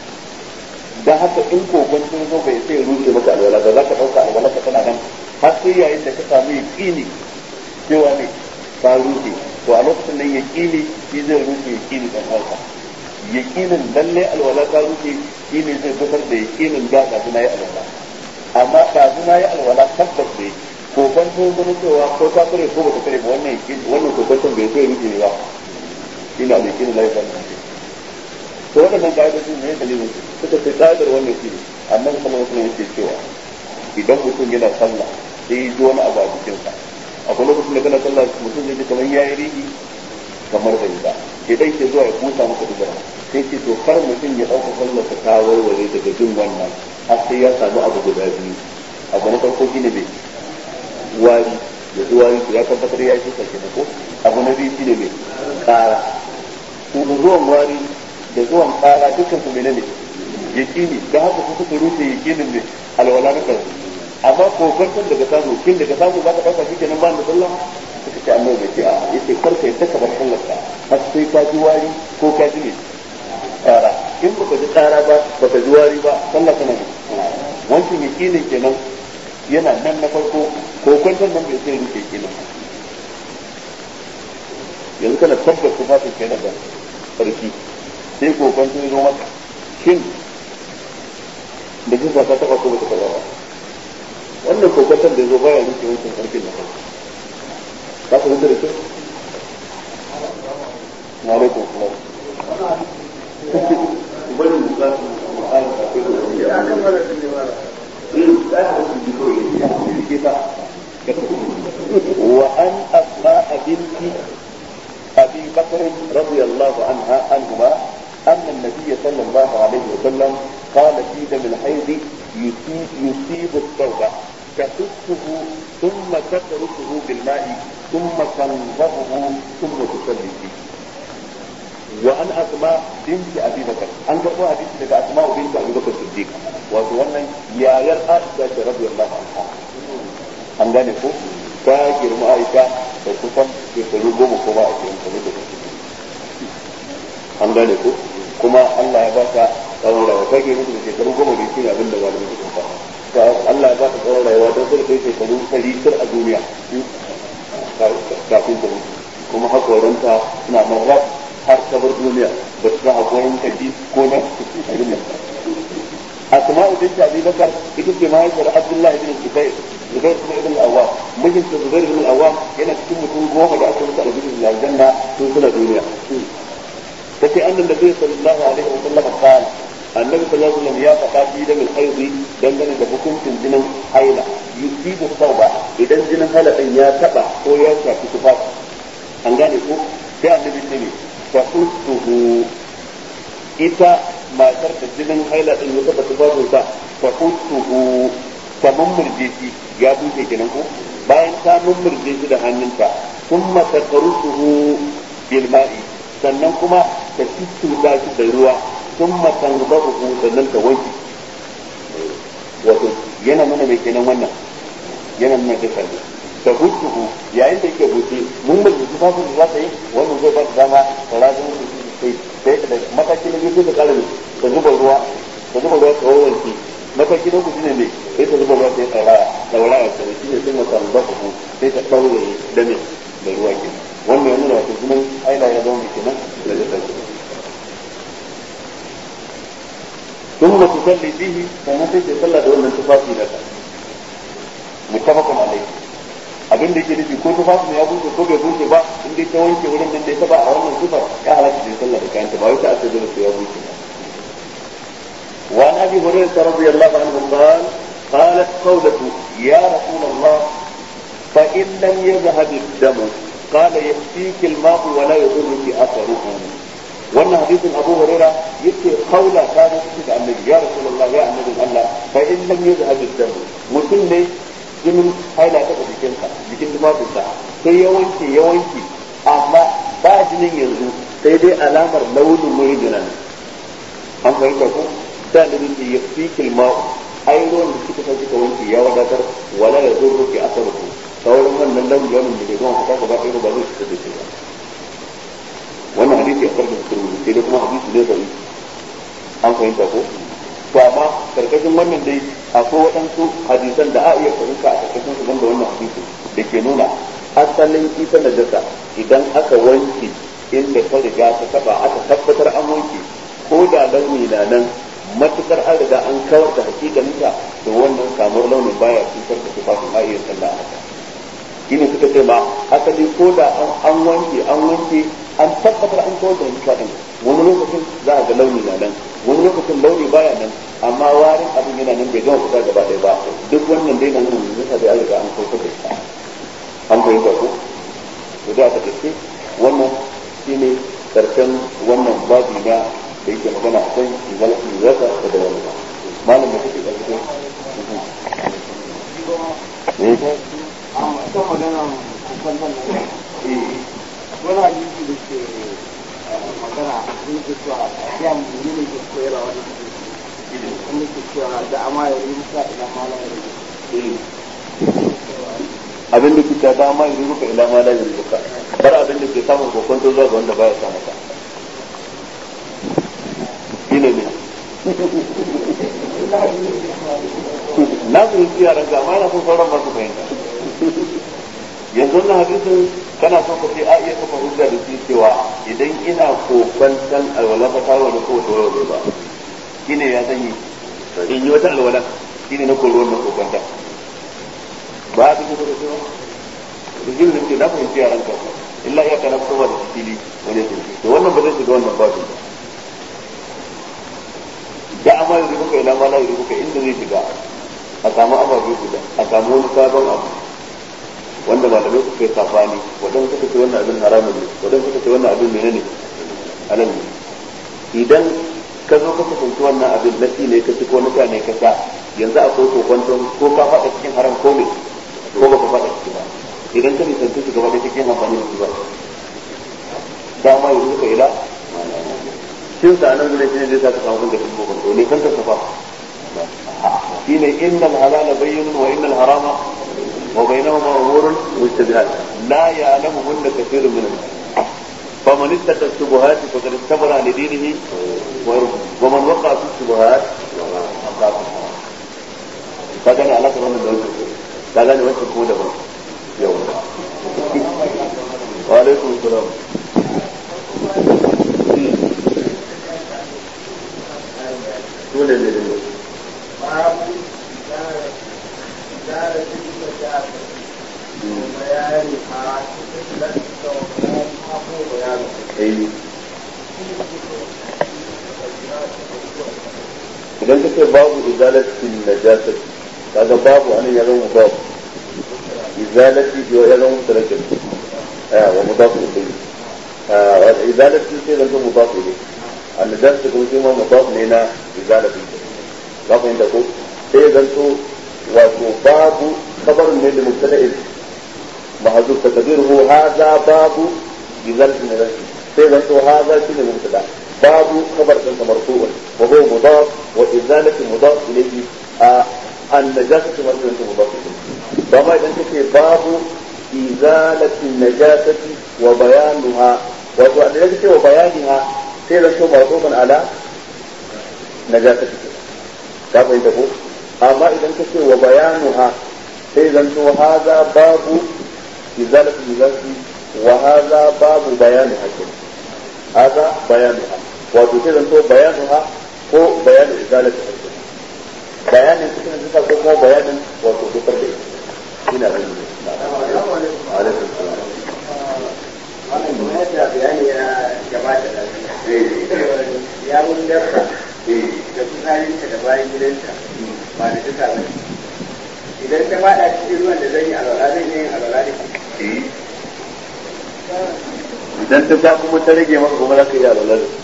dan haka in kokon ta zo bai sai rushe maka alwala ba za ka dauka alwala ka tana nan har sai yayin da ka samu yaqini cewa ne ka rushe to a lokacin nan yaqini shi zai rushe yaqini dan haka yaqinin lalle alwala ta rushe shi ne zai fitar da yaqinin da ka tuna yi alwala amma da tuna yi alwala tabbas ne kokon sun gano cewa ko ta kare ko bata kare ba wannan kokon bai so ya rufe ne ba ina da kin laifin to wannan ka'idoji ne dalilin suka ce ka'idar wannan shi ne amma kuma wasu ne cewa idan mutum yana sallah sai ya ji wani abu a jikinsa akwai lokacin da kana sallah mutum zai ji kamar yayi rihi kamar bai ba idan ke zuwa ya busa maka dubara sai ce to kar mutum ya dauka sallar ta warware daga jin wannan har sai ya samu abu guda biyu abu na farko shine bai wari da wari ya tabbatar ya shi sake ko abu na biyu shine mai kara to da zuwan wari da zuwan kara dukkan su menene yaqini da haka su suka rufe yaqinin ne alwala na kan amma ko kwantar daga samu kin daga samu za ka dauka shi kenan ba da sallah suka ce annabi bai ce a yace karka yadda ka bar sallar ka har sai ka ji wari ko ka ji ne kara in baka ji kara ba baka ji wari ba sallah kana ne wancan yaqinin kenan yana nan na farko ko kwantar nan bai sai rufe kenan yanzu kana tabbata tufafin kenan da sarki sai ko kwantar zo maka shin da jinsa ta taba ko bata taba ba wannan ko kwantar da zo baya rufe wancan sarkin na farko ka ku da shi wa alaikum salam bari mu ga mu'ala da ke ya kamar da وأن أسماء بنت أبي بكر رضي الله عنهما أن النبي صلى الله عليه وسلم قال في دم الحيض يصيب الثوب تحسه ثم تتركه بالماء ثم تنضبه ثم تصلي فيه. وأن أسماء بنت أبي بكر أن تقول حديث لك أسماء بنت أبي بكر الصديق وتولى يا عائشة رضي الله عنها an gane ko ta girma aisha da kusan shekaru 10 kuma a cikin ta da an gane ko kuma Allah ya baka tsawon rayuwa ta girma da shekaru 10 da shi ne abin da malamai suka faɗa Allah ya baka tsawon rayuwa don sai kai shekaru 100 a duniya kafin ta mutu kuma hakoranta suna nan har ta bar duniya ba su hakorin kaji ko na abin nan asma'u bint abi bakar ita ce mahaifiyar abdullahi ibn zubair zubair ibn al-awwam mijinta zubair ibn al-awwam yana cikin mutum 10 da aka musu albishir da aljanna sun suna duniya take annan nabi sallallahu alaihi wa sallam qala annabi sallallahu alaihi wa sallam ya faɗa fi da min haidi dangane da hukuncin jinin haila yusibu tauba idan jinin haila din ya taba ko ya shafi tufafi an gane ko sai annabi ce ne fa ustuhu ita matar da jinin haila din ya taba tufafin sa fa ustuhu ta mummurje shi ya bushe kenan ko bayan ta mummurje shi da hannunta kuma ta karusuhu bil ma'i sannan kuma ta tuttuɗa shi da ruwa kuma tanzahu sannan ta wanke wato yana nuna mai kenan wannan yana nuna da kalli ta hutuhu yayin da yake buce mummurje tufafin da za ta yi wannan zai ba ta dama ta razon sai da mataki na biyu ta kara ta zuba ruwa ta wanke mataki na kuɗi ne sai ta zuba ruwa sai ɗauraya ta shi ne sai mata ruwa ku sai ta ɗaure da ne da ruwa ke wannan ya nuna wato jinin aila ya zama kenan da jasa ke ثم تصلي به sannan sai ta sallah da wannan tufafi na ta muttafaqun alayhi abin da yake nufi ko tufafin ya bushe ko bai bushe ba in dai ta wanke wurin nan da ya taba a wannan sifar ya halatta da sallah da kayan ta ba wai ta aka dole sai ya bushe ba wa an abi hurairah radiyallahu anhu قالت قولة يا رسول الله فإن لم يذهب الدم قال يكفيك الماء ولا يضرك أثره wannan hadisin Abu Hurairah yace kaula ta da shi da Annabi ya Rasulullah ya Annabi Allah fa in lam yadhhab ad-dam mutum ne jinin haila ta jikin sa jikin tufafin sa sai ya wanke amma ba jinin yanzu sai dai alamar launin murjina an fahimta ko da da yake yafikil ma'u ai ruwan da suka sauke ka wanke ya wadatar wala ya zo ruki asaruku sauran wannan launin da ke zuwa ka ba kai ba zai fita da shi ba wannan hadisi ya karɓa cikin sai dai kuma hadisi ne zai an fahimta ko to amma karkashin wannan dai akwai waɗansu hadisan da a iya fahimta a karkashin su banda wannan hadisi da ke nuna asalin ita najasa idan aka wanke inda ta riga ta taba aka tabbatar an wanke ko da launi na nan matukar an riga an kawar da hakikaninta to wannan samuwar launin baya cutar da tufafin a iya sallah haka shine suka ce ma asali ko da an wanke an tabbatar an kawar da hakikanin wani lokacin za a ga launi na nan wani lokacin launi baya nan amma warin abin yana nan bai gama fita gaba ɗaya ba duk wannan dai na nuna nisa da an riga an kawar da ita an fahimta ko to da aka ce wannan shine karshen wannan babi na da yake magana a kan zaka da wani ba malam da kake ƙarfi ne a kan magana kokon nan wani hadisi da ke magana sun ke cewa ya muni ne ke koyarwa wani wanda ke cewa da amma ya yi musa ila malam ya yi abin da kuka da amma ya rubuka ila malam ya rubuka bar abin da ke samun kokon to zuwa ga wanda baya samu ka shine ne na fahimci yaran ga amma na son sauran ba su fahimta yanzu na hadisin kana son ka ce a iya kafa hujja da shi cewa idan ina kokwantan alwala ba ta wani ko to ba shine ya zanyi in yi wata alwala shine na koro wannan kokwanta ba a cikin da cewa da jin da ke na fahimci yaran ka illa iya kana kuma da fili wani ya to wannan ba zai shiga wannan babu ba da amma yanzu kuka ila ma la yanzu kuka inda zai shiga a samu ababe guda a samu wani sabon abu wanda malamai suka yi safani wadanda suka ce wannan abin haramun ne wadanda suka ce wannan abin menene halal ne idan ka zo ka kasance wannan abin nasi ne ka ci ko nuka ne ka sha yanzu akwai kokwanton ko ka faɗa cikin haram ko ne ko ba ka faɗa ciki ba idan ka nisanci su gaba da cikin amfani da su ba dama yanzu suka ila shin sa nan gure shi ne zai sa ka samu da kuma kokwanto ne kan ta safa shine innal halala bayyinun wa innal harama وبينهما امور مشتبهات لا يعلمهن كثير من الناس فمن اتقى الشبهات فقد استبرأ لدينه ومن وقع في الشبهات وقع في الحرام فكان على كلام الدولة لا غني وجه كوده يوم وعليكم السلام دول اللي idan ka ce babu izalatin najasa kaga babu anan ya zama babu izalati ya zama mutarakin wa mudafu ilayhi wa izalati sai zama mudafu ilayhi an-najasa kuma shi ma mudafu ne na izalati ba ku inda ko sai zanto wato babu khabarun ne da mubtada'in mahzuf taqdiruhu hadha babu izalati najasa sai zanto hadha shine mubtada babu khabar din marfu'un wa huwa mudaf wa izalati mudaf ilayhi an-najasatu marfu'un mudaf ilayhi bama idan kace babu izalati najasati wa bayanuha wato an da kace wa bayaniha sai zanto marfu'un ala najasati ka fahimta ko amma idan kace wa bayanuha sai zanto hadha babu izalati najasati wa hadha babu bayanuha هذا بيانها وتكذا تو بيانها هو بيان إزالة الحكم بيان كنا نقول هو بيان وتذكر به هنا yawon dabba da fitsarinta da bayan gidanta ba da duka ba idan ta fada cikin ruwan da zai yi alwala zai yin alwala da idan ta sha kuma ta rage maka kuma za ka yi alwala da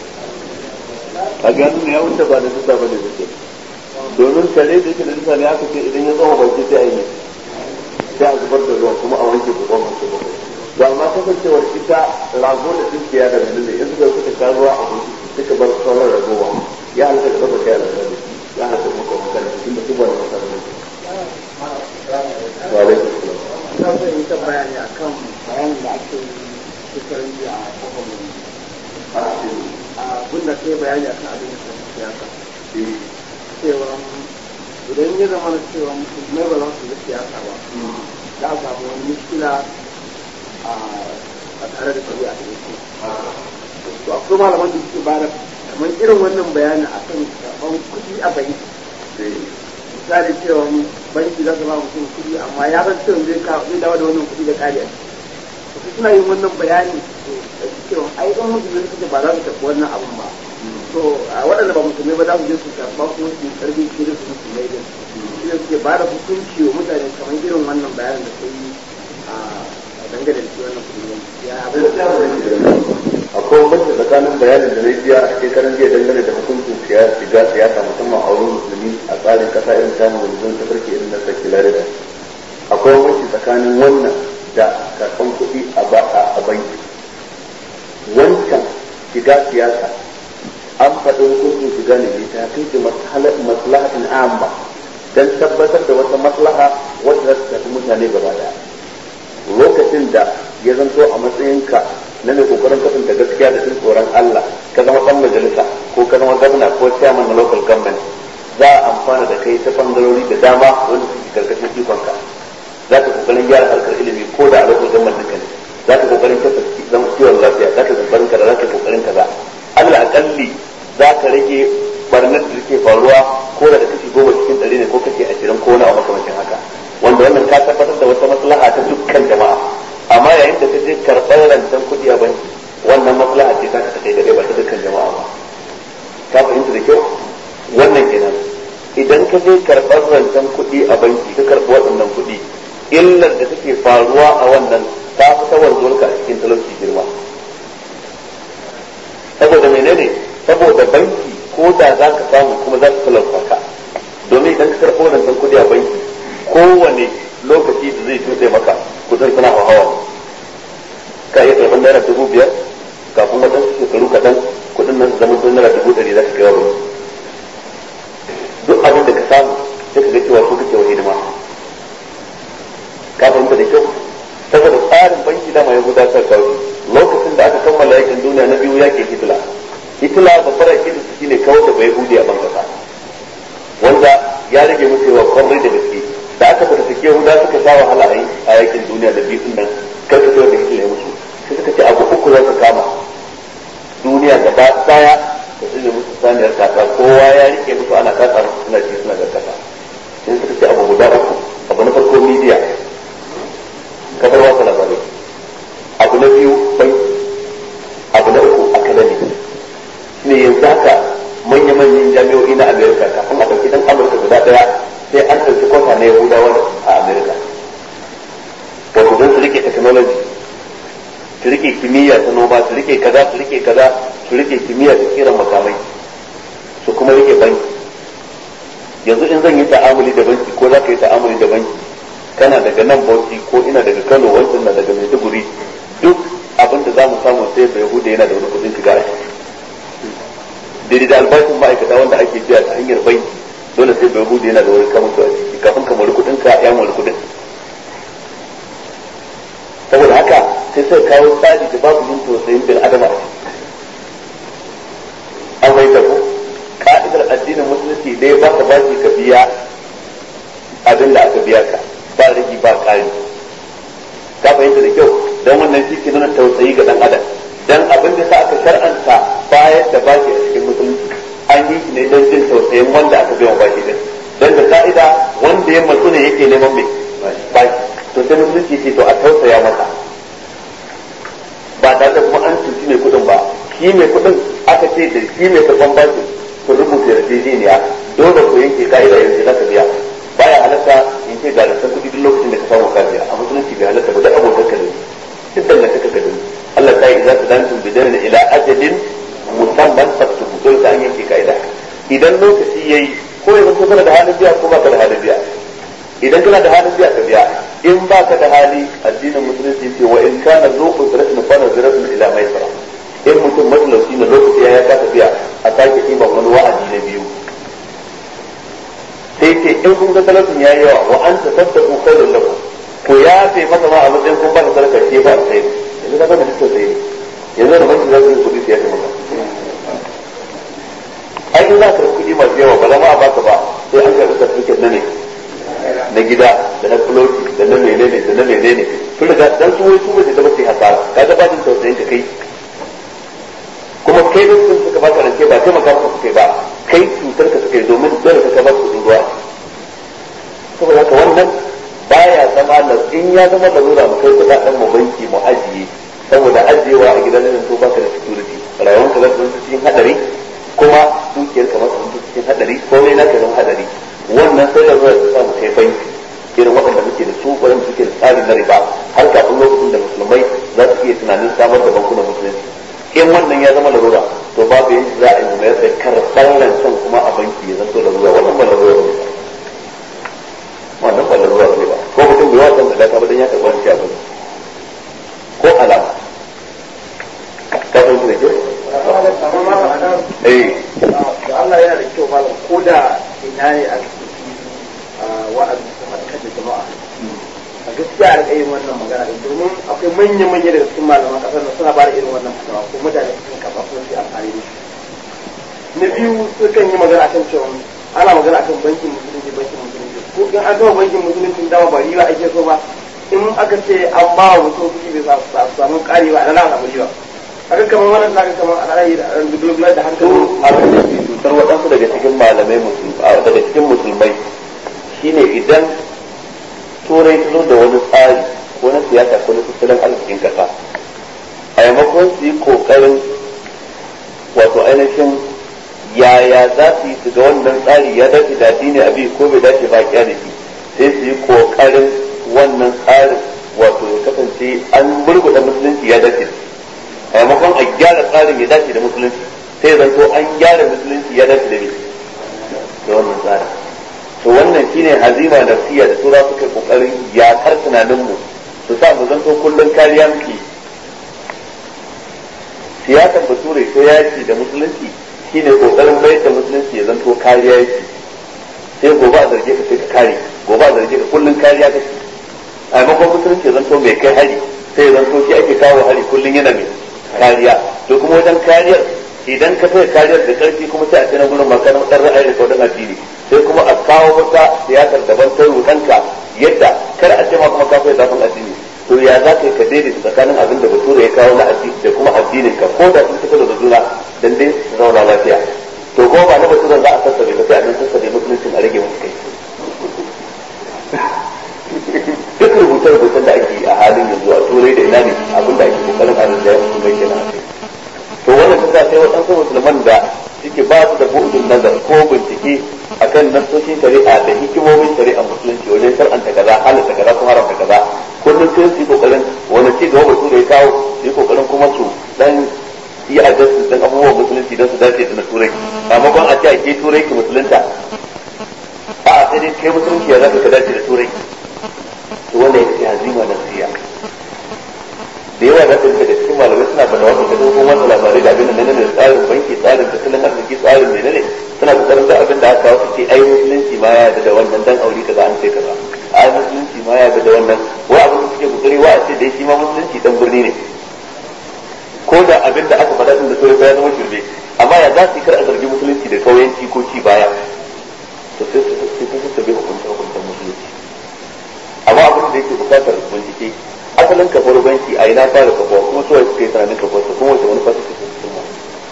a ganin ya wuce ba da duka ba da duka domin kare da yake da duka ne aka ce idan ya zama baki sai a yi sai a zubar da ruwan kuma a wanke gaban mace bakwai to amma kasancewar ita rago da dukiya da lalle in suka sha ruwa a gudu suka bar sauran ragowa ya halatta ka ɗauka kai alwala da ya halatta maka maka da cikin da su ba da maka da wa alaikum salam na so yi ta bayani akan bayanin da ake shekarun jiya a kofar mu abin da ke bayani akan abin da ke siyasa cewa idan ya zama da cewa musulmai ba za su yi siyasa ba za a samu wani mushkila a tare da shari'a da yake to akwai malaman da suke bada kamar irin wannan bayani akan karɓar kuɗi a banki misali cewa banki za su ba mutum kuɗi amma ya san cewa zai dawo da wannan kuɗi da ƙari a ciki suna yin wannan bayani da cewa ai ɗan musulmi suke ba za su tafi wannan abun ba to waɗanda ba musulmai ba za su je su karɓa kuma su karɓi kiri su musulmai din shi ne suke ba da hukunci wa mutane kamar irin wannan bayanin da sai a dangane da shi wannan kuɗi ya abin da akwai wanda tsakanin bayanin da na biya a shekaran jiya dangane da hukuncin shiga siyasa musamman a wurin musulmi a tsarin kasa irin samun wani zan tafarki irin na sakilare da akwai wani tsakanin wannan da karɓan kuɗi a banki wancan shiga siyasa an faɗi hukuncin shiga ne ta kai da maslahatin amma don tabbatar da wata maslaha wadda za ta tafi mutane gaba daya lokacin da ya zanto a matsayinka na mai kokarin kasance gaskiya da jin tsoron Allah ka zama dan majalisa ko ka zama gwamna ko chairman na local government za a amfana da kai ta bangarori da dama wanda suke karkashin ikonka za ka kokarin gyara harkar ilimi ko da a local government ɗinka ne za ka kokarin kasa zama kiwon lafiya za ka kokarin kaza za ka kokarin kaza Allah akalli za ka rage barnar da take faruwa ko da kashi 10 cikin 100 ne ko kashi 20 ko wani abu makamancin haka wanda wannan ka tabbatar da wata maslaha ta dukkan jama'a amma yayin da ka je karɓar rancen kuɗi a banki wannan maslaha ce ta kai gare ba ta dukkan jama'a ba ka fahimta da kyau wannan kenan idan ka je karɓar rancen kuɗi a banki ka karɓi waɗannan kuɗi illar da take faruwa a wannan ta fi ta wanzuwarka a cikin talauci girma saboda menene saboda banki ko da za ka samu kuma za ka talauta ka domin idan ka karɓo rancen kuɗi a banki kowane lokaci da zai tuɗe maka kudin suna hawa ne ka iya karɓar naira 5,000 kafin waɗansu shekaru kaɗan kudin nan su zama sun naira 100,000 za ka kai wa duk abin da ka samu sai ka ga cewa su kake wa hidima ka fahimta da kyau saboda tsarin banki dama ya gudanar kawai lokacin da aka kammala yakin duniya na biyu yakin hitler babbar yakin su shine kawai da bai hudu a bangasa wanda ya rage musu yawa kwarai da gaske da aka fita take Yahuda suka sha wahala a yakin duniya da biyu nan kai ka da Hitler ya musu sai suka ce abu uku za su kama duniya gaba daya da su ne musu saniyar kasa kowa ya rike musu ana kasa musu suna ci suna garkasa sai suka ce abu guda uku abu na farko media kafar wasa labarai abu na biyu banki abu na uku academy shine yanzu haka manya-manyan jami'o'i na Amerika kafin a ɗauki ɗan Amurka guda ɗaya sai an ɗauki kwata na Yahudawa a Amerika wato don su rike technology su rike kimiyya ta noma su rike kaza su rike kimiyya ta kiran makamai su kuma rike banki yanzu in zan yi ta'amuli da banki ko za ka yi ta'amuli da banki kana daga nan Bauchi ko ina daga Kano wancan na daga Maiduguri duk abin da za mu samu sai da Yahuda yana da wani kudin shiga a daidai da albashin ma'aikata wanda ake biya ta hanyar banki dole sai bai hudu yana da wani kamutu a ciki kafin ka mori kudin ka ya mori kudin saboda haka sai sai kawo tsari da babu yin tausayin bin adama a ciki an bai da ka'idar addinin musulunci dai ba ka bashi ka biya abin da aka biya ka ba rigi ba kari ka fahimta da kyau don wannan shi ke nuna tausayi ga dan adam dan abin da sa aka shar'anta bayar da baki a cikin musulunci an yi shi ne don jin tausayin wanda aka biya baki din dan da ka'ida wanda ya matsu ne yake neman mai baki to sai musulunci ce to a tausaya masa ba tare da kuma an cuci mai kudin ba shi mai kudin aka ce da shi mai karban bashi ku rubuta yarjejeniya dole ku yanke ka'ida yanzu za ka biya baya halatta in ce ga lantar kuɗi duk lokacin da ka samu ka biya a musulunci bai halatta ba da abokan ka ne duk dangantaka ka ne Allah ta yi za ta dantum bidan ila ajalin musamman faktubu dole ta an yanke ka'ida idan lokaci yayi ko yanzu kana da halin biya ko baka da halin biya idan kana da halin biya ka biya in baka da hali addinin musulunci ce wa in kana zuqu ziratin fa naziratun ila maisara in mutum matsalauci na lokaci ya kasa biya a sake ɗiban wani wa'adi na biyu sai ce in kun ga talaucin ya yi yawa wa an ta tattaku khairun lakum ko ya fi masa ma a matsayin kun ba da sadaka ke ba sai yanzu ka gama dukkan sai yanzu da banki za su yi kuɗi su ya fi maka ai in za ka da kuɗi masu yawa ba za ma a baka ba sai an karɓi certificate na ne na gida da na kuloti da na menene da na menene sun riga dan su wai su ba da ba sai hasara kaga ba jin tausayin ka kai kuma kai da sun suka baka rance ba kai maka maka kai ba kai cutar ka suka yi domin dole ka ba su ruwa saboda haka wannan baya zama da in ya zama da lura mu kai kuɗaɗen mu banki mu ajiye saboda ajiyewa a gidan nan to baka da security rayuwar ka zai cikin hadari kuma dukiyar ka masa cikin hadari komai na ka zama hadari wannan sai da zuwa ta samu kai banki irin waɗanda muke da su waɗanda suke da tsarin na riba har kafin lokacin da musulmai za su iya tunanin samar da bankunan musulunci in wannan ya zama larura to babu yadda za a yi mayar da karɓar rancen kuma a banki ya zanto larura wannan ba larura ne wannan ba larura ne ba ko mutum bai wasan da ba dan ya karɓar shi a banki ko alama ka san shi da kyau Allah yana da kyau malam ko da ina ne a wa'azi kuma kada jama'a a gaskiya a yin wannan magana domin akwai manya-manya daga cikin malaman kasar da suna bada irin wannan fatawa ko mutane cikin kafa sun fi amfani da shi na biyu sukan yi magana akan cewa ana magana akan bankin musulunci ko in an gama bankin musulunci dama ba riba ake so ba in aka ce an ba wa mutum kuɗi bai samu ƙari ba a nan samu riba haka kamar wannan zaka kamar al'ayi da dubular da hankali abin da ke cutar waɗansu daga cikin malamai daga cikin musulmai shine idan turai ta zo da wani tsari ko na siyasa ko na tattalin arzikin kasa a yamakon su yi kokarin wato ainihin yaya za su yi su ga wannan tsari ya dace da addini abi ko bai dace ba kiya da shi sai su yi kokarin wannan tsarin wato ya kasance an burguda musulunci ya dace a yamakon a gyara tsarin ya dace da musulunci sai zanto an gyara musulunci ya dace da wannan tsarin to wannan shine hazima nafsiya da tura suka kokarin yakar tunanin mu su sa mu zanto kullun kariya muke siyasar bature ko yaki da musulunci shine kokarin bayar da musulunci ya zanto kariya yake sai gobe a zarge ka sai ka kare gobe a zarge ka kullun kariya kake a maimakon musulunci ya zanto mai kai hari sai ya zanto shi ake kawo hari kullun yana mai kariya to kuma wajen kariyar idan ka sai kariyar da karfi kuma sai a cikin gurin makarar dan ra'ayi da kaudan addini sai kuma a kawo wata siyasar daban ta rudanka yadda kar a ce ma kuma ka sai zafin addini to ya za ka daidaita tsakanin abin da bature ya kawo na addini da kuma addinin ka ko da sun fito da juna dan dai su zauna lafiya to ko ba na bature za a sassabe ba sai a dan sassabe musuluncin a rage musu kai duk rubuce-rubucen da ake a halin yanzu a turai da ina ne abin da ake kokarin halin da ya musu mai kenan to wannan ta sai waɗansu musulman da suke ba su da bu'udun nazar ko bincike akan nassoshin shari'a da hikimomin shari'a musulunci wajen shar'anta kaza halatta kaza ko haramta kaza kullum sai su yi kokarin wani ci gaba su da ya kawo su yi kokarin kuma su dan yi adjustin dan abubuwan musulunci don su dace da na turai maimakon a ce a ke turai ki musulunta a sai dai kai musulunci ya zaka ka dace da turai to wanda yake hazima nafsiya da yawa da daga cikin malamai suna bada wata da kuma wasu labarai da abin da menene tsarin banki tsarin tattalin arziki tsarin menene suna kokarin da abin da aka kawo su ce ai musulunci ma ya da wannan dan aure kaza an sai kaza ai musulunci ma ya da wannan wai abin da suke kokari wa a ce dai shi ma musulunci dan birni ne ko da abin da aka faɗa din da sai ya zama shirme amma ya za su kar a zargi musulunci da kauyanci ko ci baya to sai su tabi hukuntar musulunci amma abin da yake bukatar bincike asalin kafar banki a ina fara kafa kuma suwa suka yi tunanin kafar su kuma wace wani fasa suke cikin ma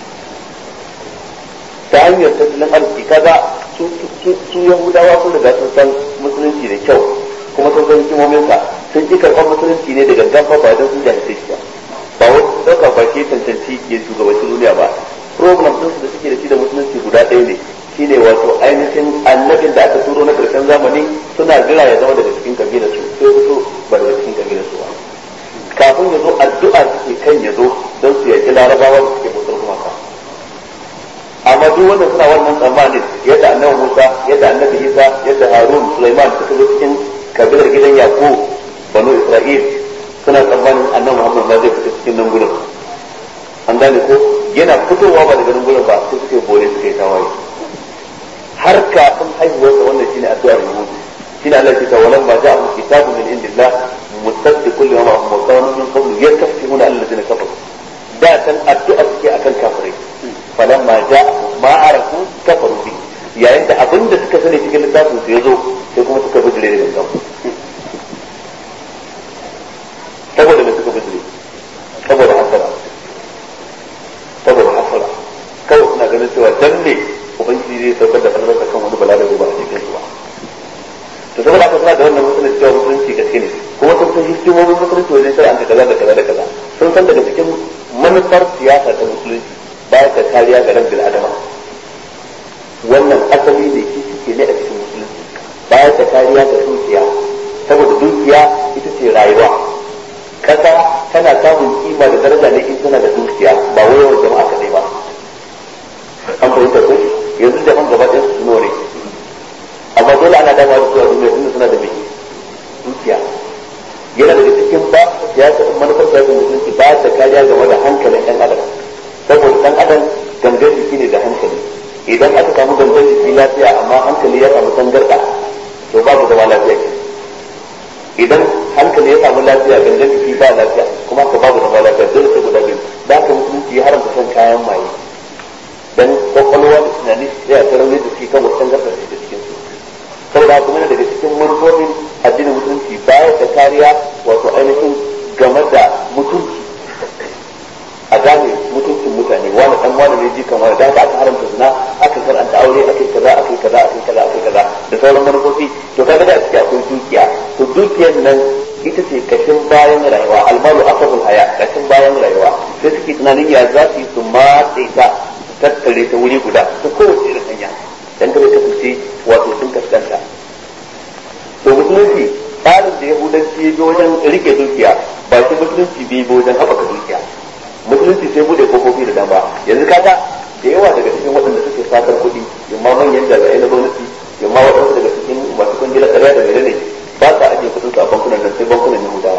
ta hanyar tattalin arziki kaga su yahudawa sun riga sun san musulunci da kyau kuma sun san hikimominsa sun ki karɓar musulunci ne da gangan fa ba don sun jahilce shi ba wani ɗauka ba ke cancanci ya shugabanci duniya ba problem din su da suke da shi da musulunci guda ɗaya ne shine wato ainihin annabin da aka turo na karshen zamani suna jira ya zama daga cikin kabilar su sai fito ba daga cikin kabilar su ba kafin ya zo addu'a suke kan ya zo don su yaki larabawa da suke bautar gumaka amma duk wanda suna wannan tsammanin yadda annabi Musa yadda annabi Isa yadda Harun Sulaiman suka zo cikin kabilar gidan Yaqub banu Isra'il suna tsammanin annabi Muhammad ma zai fita cikin nan gurin an gane ko yana fitowa ba daga nan gurin ba sai suke bore suke tawaye har kafin haihuwar da wannan shine addu'ar Yahudu shine Allah ya ce walam ma ja'a kitabun min indillah musaddiqun lima ma'ahum wa kanu min qablu yastafihuna alladhina kafaru da tan addu'a suke akan kafirai falamma ja'a ma arafu kafaru bi yayin da abinda suka sani cikin littafin su yazo sai kuma suka bijire da kansu saboda me suka bijire saboda hasara kawai suna ganin cewa dan ne ubangiji zai saukar da kalmar kan wani bala da ba a cikin su ba to saboda haka suna da wannan musulunci cewa musulunci gaske ne kuma sun san hikimomin musulunci wajen shar'anta kaza da kaza da kaza sun san daga cikin manufar siyasa ta musulunci baya ka kariya ga ran bil adama wannan asali ne shi ne a cikin musulunci baya ka kariya ga dukiya saboda dukiya ita ce rayuwa kasa tana samun kima da daraja ne in tana da dukiya ba wai yawan jama'a kadai ba an fahimta ko yanzu jama'an gaba ɗaya su ne amma dole ana dama da su a duniya tunda suna da mai dukiya yana daga cikin ba siyasa manufar siyasa musulunci ba ta kariya game da hankalin ɗan adam saboda ɗan adam gangan jiki ne da hankali idan aka samu gangan jiki lafiya amma hankali ya samu tangarɗa to babu zama lafiya ke idan hankali ya samu lafiya gangan jiki ba lafiya kuma ka babu zama lafiya dole sai guda biyu da haka musulunci ya haramta shan kayan maye dan kwakwalwa da tunani sai a tarauni da shi kan wasan gasar da cikin su saboda kuma daga cikin manufofin addinin musulunci baya da kariya wato ainihin game da mutunci a gane mutuncin mutane wani dan wani ne jikan wani da aka haramta zina aka karanta aure akai kaza akai kaza akai kaza akai kaza da sauran manufofi to kaga da cikin akwai dukiya to dukiyar nan ita ce kashin bayan rayuwa almalu asabul haya kashin bayan rayuwa sai suke tunanin ya za su yi su matse ta tattare ta wuri guda ta kowace irin hanya dan kada ta fice wato sun kaskanta to musulunci tsarin da yahudanci ya bi wajen rike dukiya ba shi musulunci bi wajen haɓaka dukiya musulunci sai bude kofofi da dama yanzu kaga da yawa daga cikin waɗanda suke fatar kuɗi yamma manyan jami'ai na gwamnati yamma waɗansu daga cikin masu kungiyar ƙarya da mere ne ba sa ajiye kuɗin su a bankunan nan sai bankunan yahudawa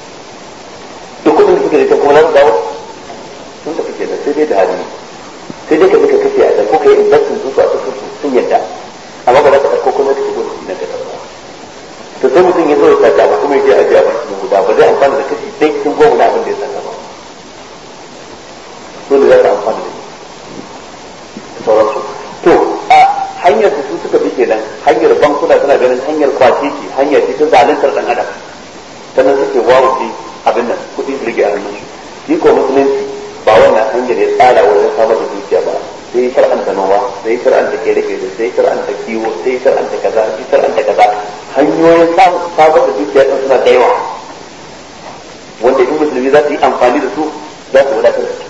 duk kuɗin da suke da kuma za su dawo sun tafi kenan sai dai da hali sai dai ka bi ka kashe a can ko ka yi investin su a cikin sun yadda amma ba za ka ɗauko kuma ka shigo da shi na ka ɗauka to sai mutum ya zo ya sata ba kuma ya je ajiye a bankin yahuda ba zai amfana da kashi ɗaya cikin goma na abin da ya sata ba dole za ka amfana da sauransu to a hanyar da su suka bi kenan hanyar bankuna suna ganin hanyar kwace ce hanya ce ta zaluntar ɗan adam sannan suke wawuce abin nan kuɗi su rage a hannun shi ko musulunci ba wannan hanyar ya tsara wajen samar da dukiya ba sai shar'anta noma sai shar'anta kere-kere sai shar'anta kiwo sai shar'anta kaza sai shar'anta kaza hanyoyin samar da dukiya ɗin suna da yawa wanda in musulmi za su yi amfani da su za su wadatar da su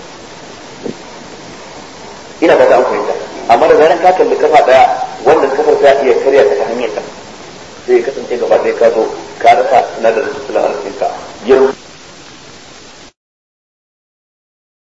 ina ba ta an fahimta amma da zaran ka kalli kafa daya wannan kafar ta iya karya ta hanyar ta sai kasance gaba ɗaya ka zo ka rasa sinadarin tattalin arzikinka yanzu